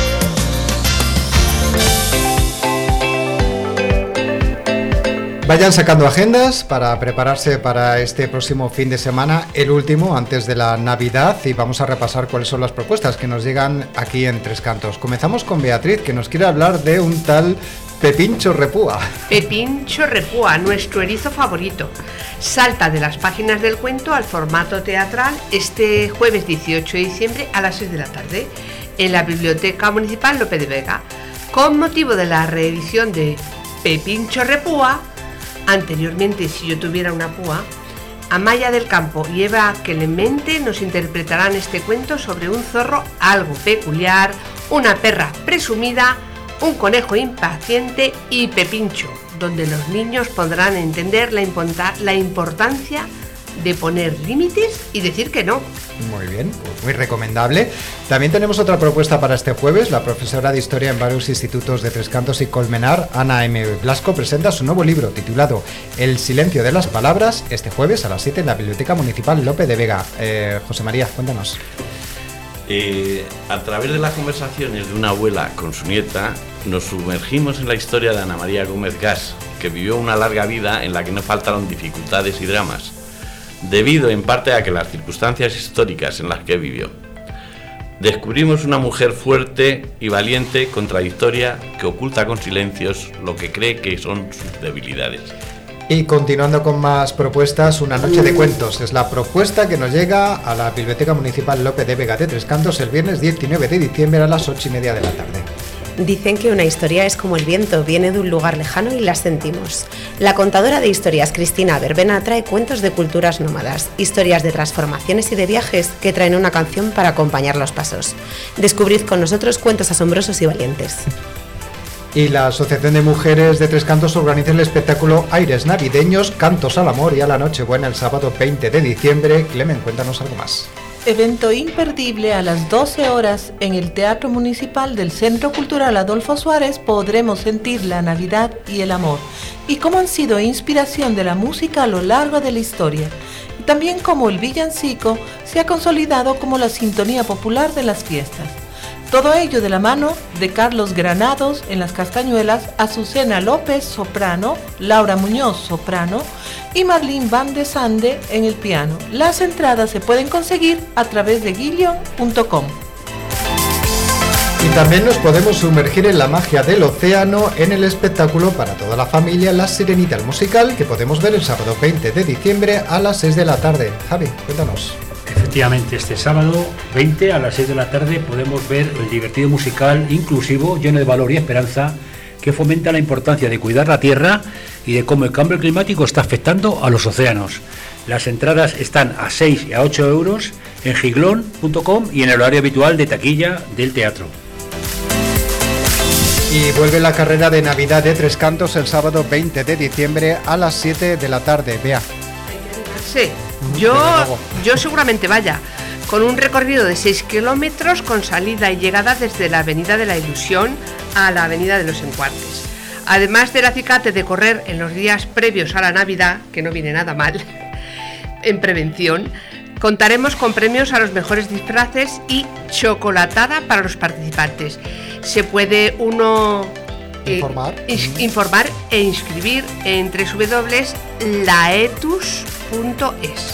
Vayan sacando agendas para prepararse para este próximo fin de semana, el último antes de la Navidad, y vamos a repasar cuáles son las propuestas que nos llegan aquí en Tres Cantos. Comenzamos con Beatriz, que nos quiere hablar de un tal Pepincho Repúa. Pepincho Repúa, nuestro erizo favorito. Salta de las páginas del cuento al formato teatral este jueves dieciocho de diciembre a las seis de la tarde en la Biblioteca Municipal Lope de Vega, con motivo de la reedición de Pepincho Repúa. Anteriormente, Si yo tuviera una púa, Amaya del Campo y Eva Clemente nos interpretarán este cuento sobre un zorro algo peculiar, una perra presumida, un conejo impaciente y Pepincho, donde los niños podrán entender la, imponta- la importancia de poner límites y decir que no. Muy bien, pues muy recomendable. También tenemos otra propuesta para este jueves. La profesora de Historia en varios institutos de Tres Cantos y Colmenar, Ana M. Blasco, presenta su nuevo libro titulado El silencio de las palabras, este jueves a las siete en la Biblioteca Municipal Lope de Vega. Eh, José María, cuéntanos. Eh, a través de las conversaciones de una abuela con su nieta, nos sumergimos en la historia de Ana María Gómez Gas, que vivió una larga vida en la que no faltaron dificultades y dramas, debido en parte a que las circunstancias históricas en las que vivió. Descubrimos una mujer fuerte y valiente, contradictoria, que oculta con silencios lo que cree que son sus debilidades. Y continuando con más propuestas, Una noche de cuentos es la propuesta que nos llega a la Biblioteca Municipal Lope de Vega de Tres Cantos el viernes diecinueve de diciembre a las ocho y media de la tarde. Dicen que una historia es como el viento, viene de un lugar lejano y la sentimos. La contadora de historias Cristina Verbena trae cuentos de culturas nómadas, historias de transformaciones y de viajes que traen una canción para acompañar los pasos. Descubrid con nosotros cuentos asombrosos y valientes. Y la Asociación de Mujeres de Tres Cantos organiza el espectáculo Aires Navideños, Cantos al Amor y a la Nochebuena el sábado veinte de diciembre. Clemen, cuéntanos algo más. Evento imperdible a las doce horas en el Teatro Municipal del Centro Cultural Adolfo Suárez. Podremos sentir la Navidad y el amor y cómo han sido inspiración de la música a lo largo de la historia, y también cómo el villancico se ha consolidado como la sintonía popular de las fiestas. Todo ello de la mano de Carlos Granados en las castañuelas, Azucena López, soprano, Laura Muñoz, soprano, y Marlene Van de Sande en el piano. Las entradas se pueden conseguir a través de guillon punto com. Y también nos podemos sumergir en la magia del océano en el espectáculo para toda la familia La Sirenita, el musical, que podemos ver el sábado veinte de diciembre a las seis de la tarde. Javi, cuéntanos. Efectivamente, este sábado veinte a las seis de la tarde podemos ver el divertido musical inclusivo, lleno de valor y esperanza, que fomenta la importancia de cuidar la tierra y de cómo el cambio climático está afectando a los océanos. Las entradas están a seis y a ocho euros en giglon punto com y en el horario habitual de taquilla del teatro. Y vuelve la carrera de Navidad de Tres Cantos el sábado veinte de diciembre a las siete de la tarde. Vea. Sí, yo, yo seguramente vaya, con un recorrido de seis kilómetros con salida y llegada desde la Avenida de la Ilusión a la Avenida de los Encuadres. Además del acicate de correr en los días previos a la Navidad, que no viene nada mal, en prevención, contaremos con premios a los mejores disfraces y chocolatada para los participantes. Se puede uno eh, informar. Is, informar e inscribir en doble u doble u doble u punto laetus punto es.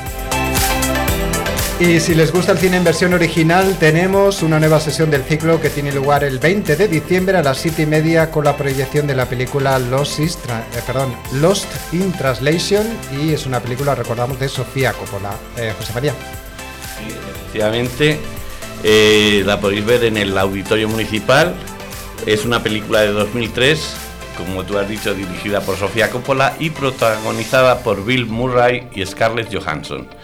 Y si les gusta el cine en versión original, tenemos una nueva sesión del ciclo que tiene lugar el veinte de diciembre a las siete y media con la proyección de la película Lost, is, eh, perdón, Lost in Translation, y es una película, recordamos, de Sofía Coppola. Eh, José María. Sí, efectivamente, eh, la podéis ver en el Auditorio Municipal. Es una película de dos mil tres, como tú has dicho, dirigida por Sofía Coppola y protagonizada por Bill Murray y Scarlett Johansson.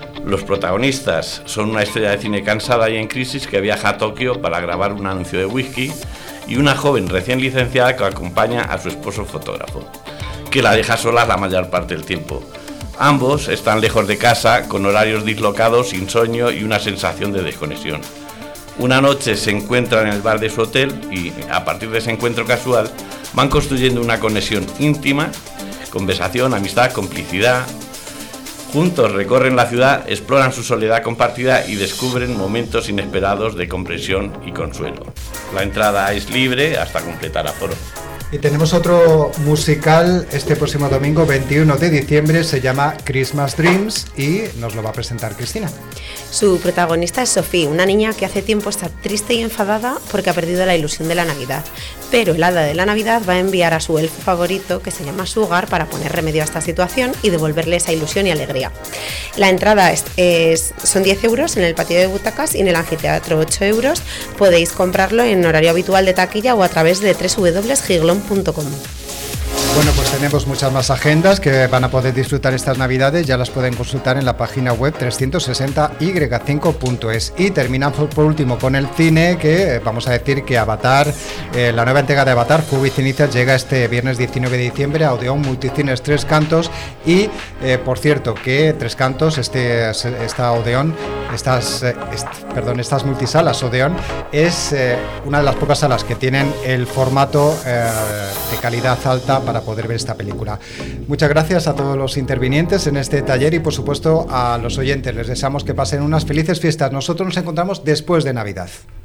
Los protagonistas son una estrella de cine cansada y en crisis que viaja a Tokio para grabar un anuncio de whisky y una joven recién licenciada que acompaña a su esposo fotógrafo, que la deja sola la mayor parte del tiempo. Ambos están lejos de casa, con horarios dislocados, insomnio y una sensación de desconexión. Una noche se encuentran en el bar de su hotel y, a partir de ese encuentro casual, van construyendo una conexión íntima, conversación, amistad, complicidad. Juntos recorren la ciudad, exploran su soledad compartida y descubren momentos inesperados de comprensión y consuelo. La entrada es libre hasta completar aforo. Y tenemos otro musical este próximo domingo veintiuno de diciembre, se llama Christmas Dreams y nos lo va a presentar Cristina. Su protagonista es Sophie, una niña que hace tiempo está triste y enfadada porque ha perdido la ilusión de la Navidad. Pero el hada de la Navidad va a enviar a su elfo favorito, que se llama Sugar, para poner remedio a esta situación y devolverle esa ilusión y alegría. La entrada es, es, son diez euros en el patio de butacas y en el anfiteatro ocho euros. Podéis comprarlo en horario habitual de taquilla o a través de doble u doble u doble u punto giglón punto com. Bueno, pues tenemos muchas más agendas que van a poder disfrutar estas Navidades, ya las pueden consultar en la página web trescientos sesenta y cinco punto es. Y terminamos por último con el cine, que vamos a decir que Avatar, eh, la nueva entrega de Avatar, Fuego y Cenizas, llega este viernes diecinueve de diciembre a Odeón Multicines Tres Cantos. Y eh, por cierto que Tres Cantos, este, esta Odeón, estas, eh, est, perdón, estas multisalas Odeón, es eh, una de las pocas salas que tienen el formato eh, de calidad alta para poder ver esta película. Muchas gracias a todos los intervinientes en este taller y por supuesto a los oyentes. Les deseamos que pasen unas felices fiestas. Nosotros nos encontramos después de Navidad.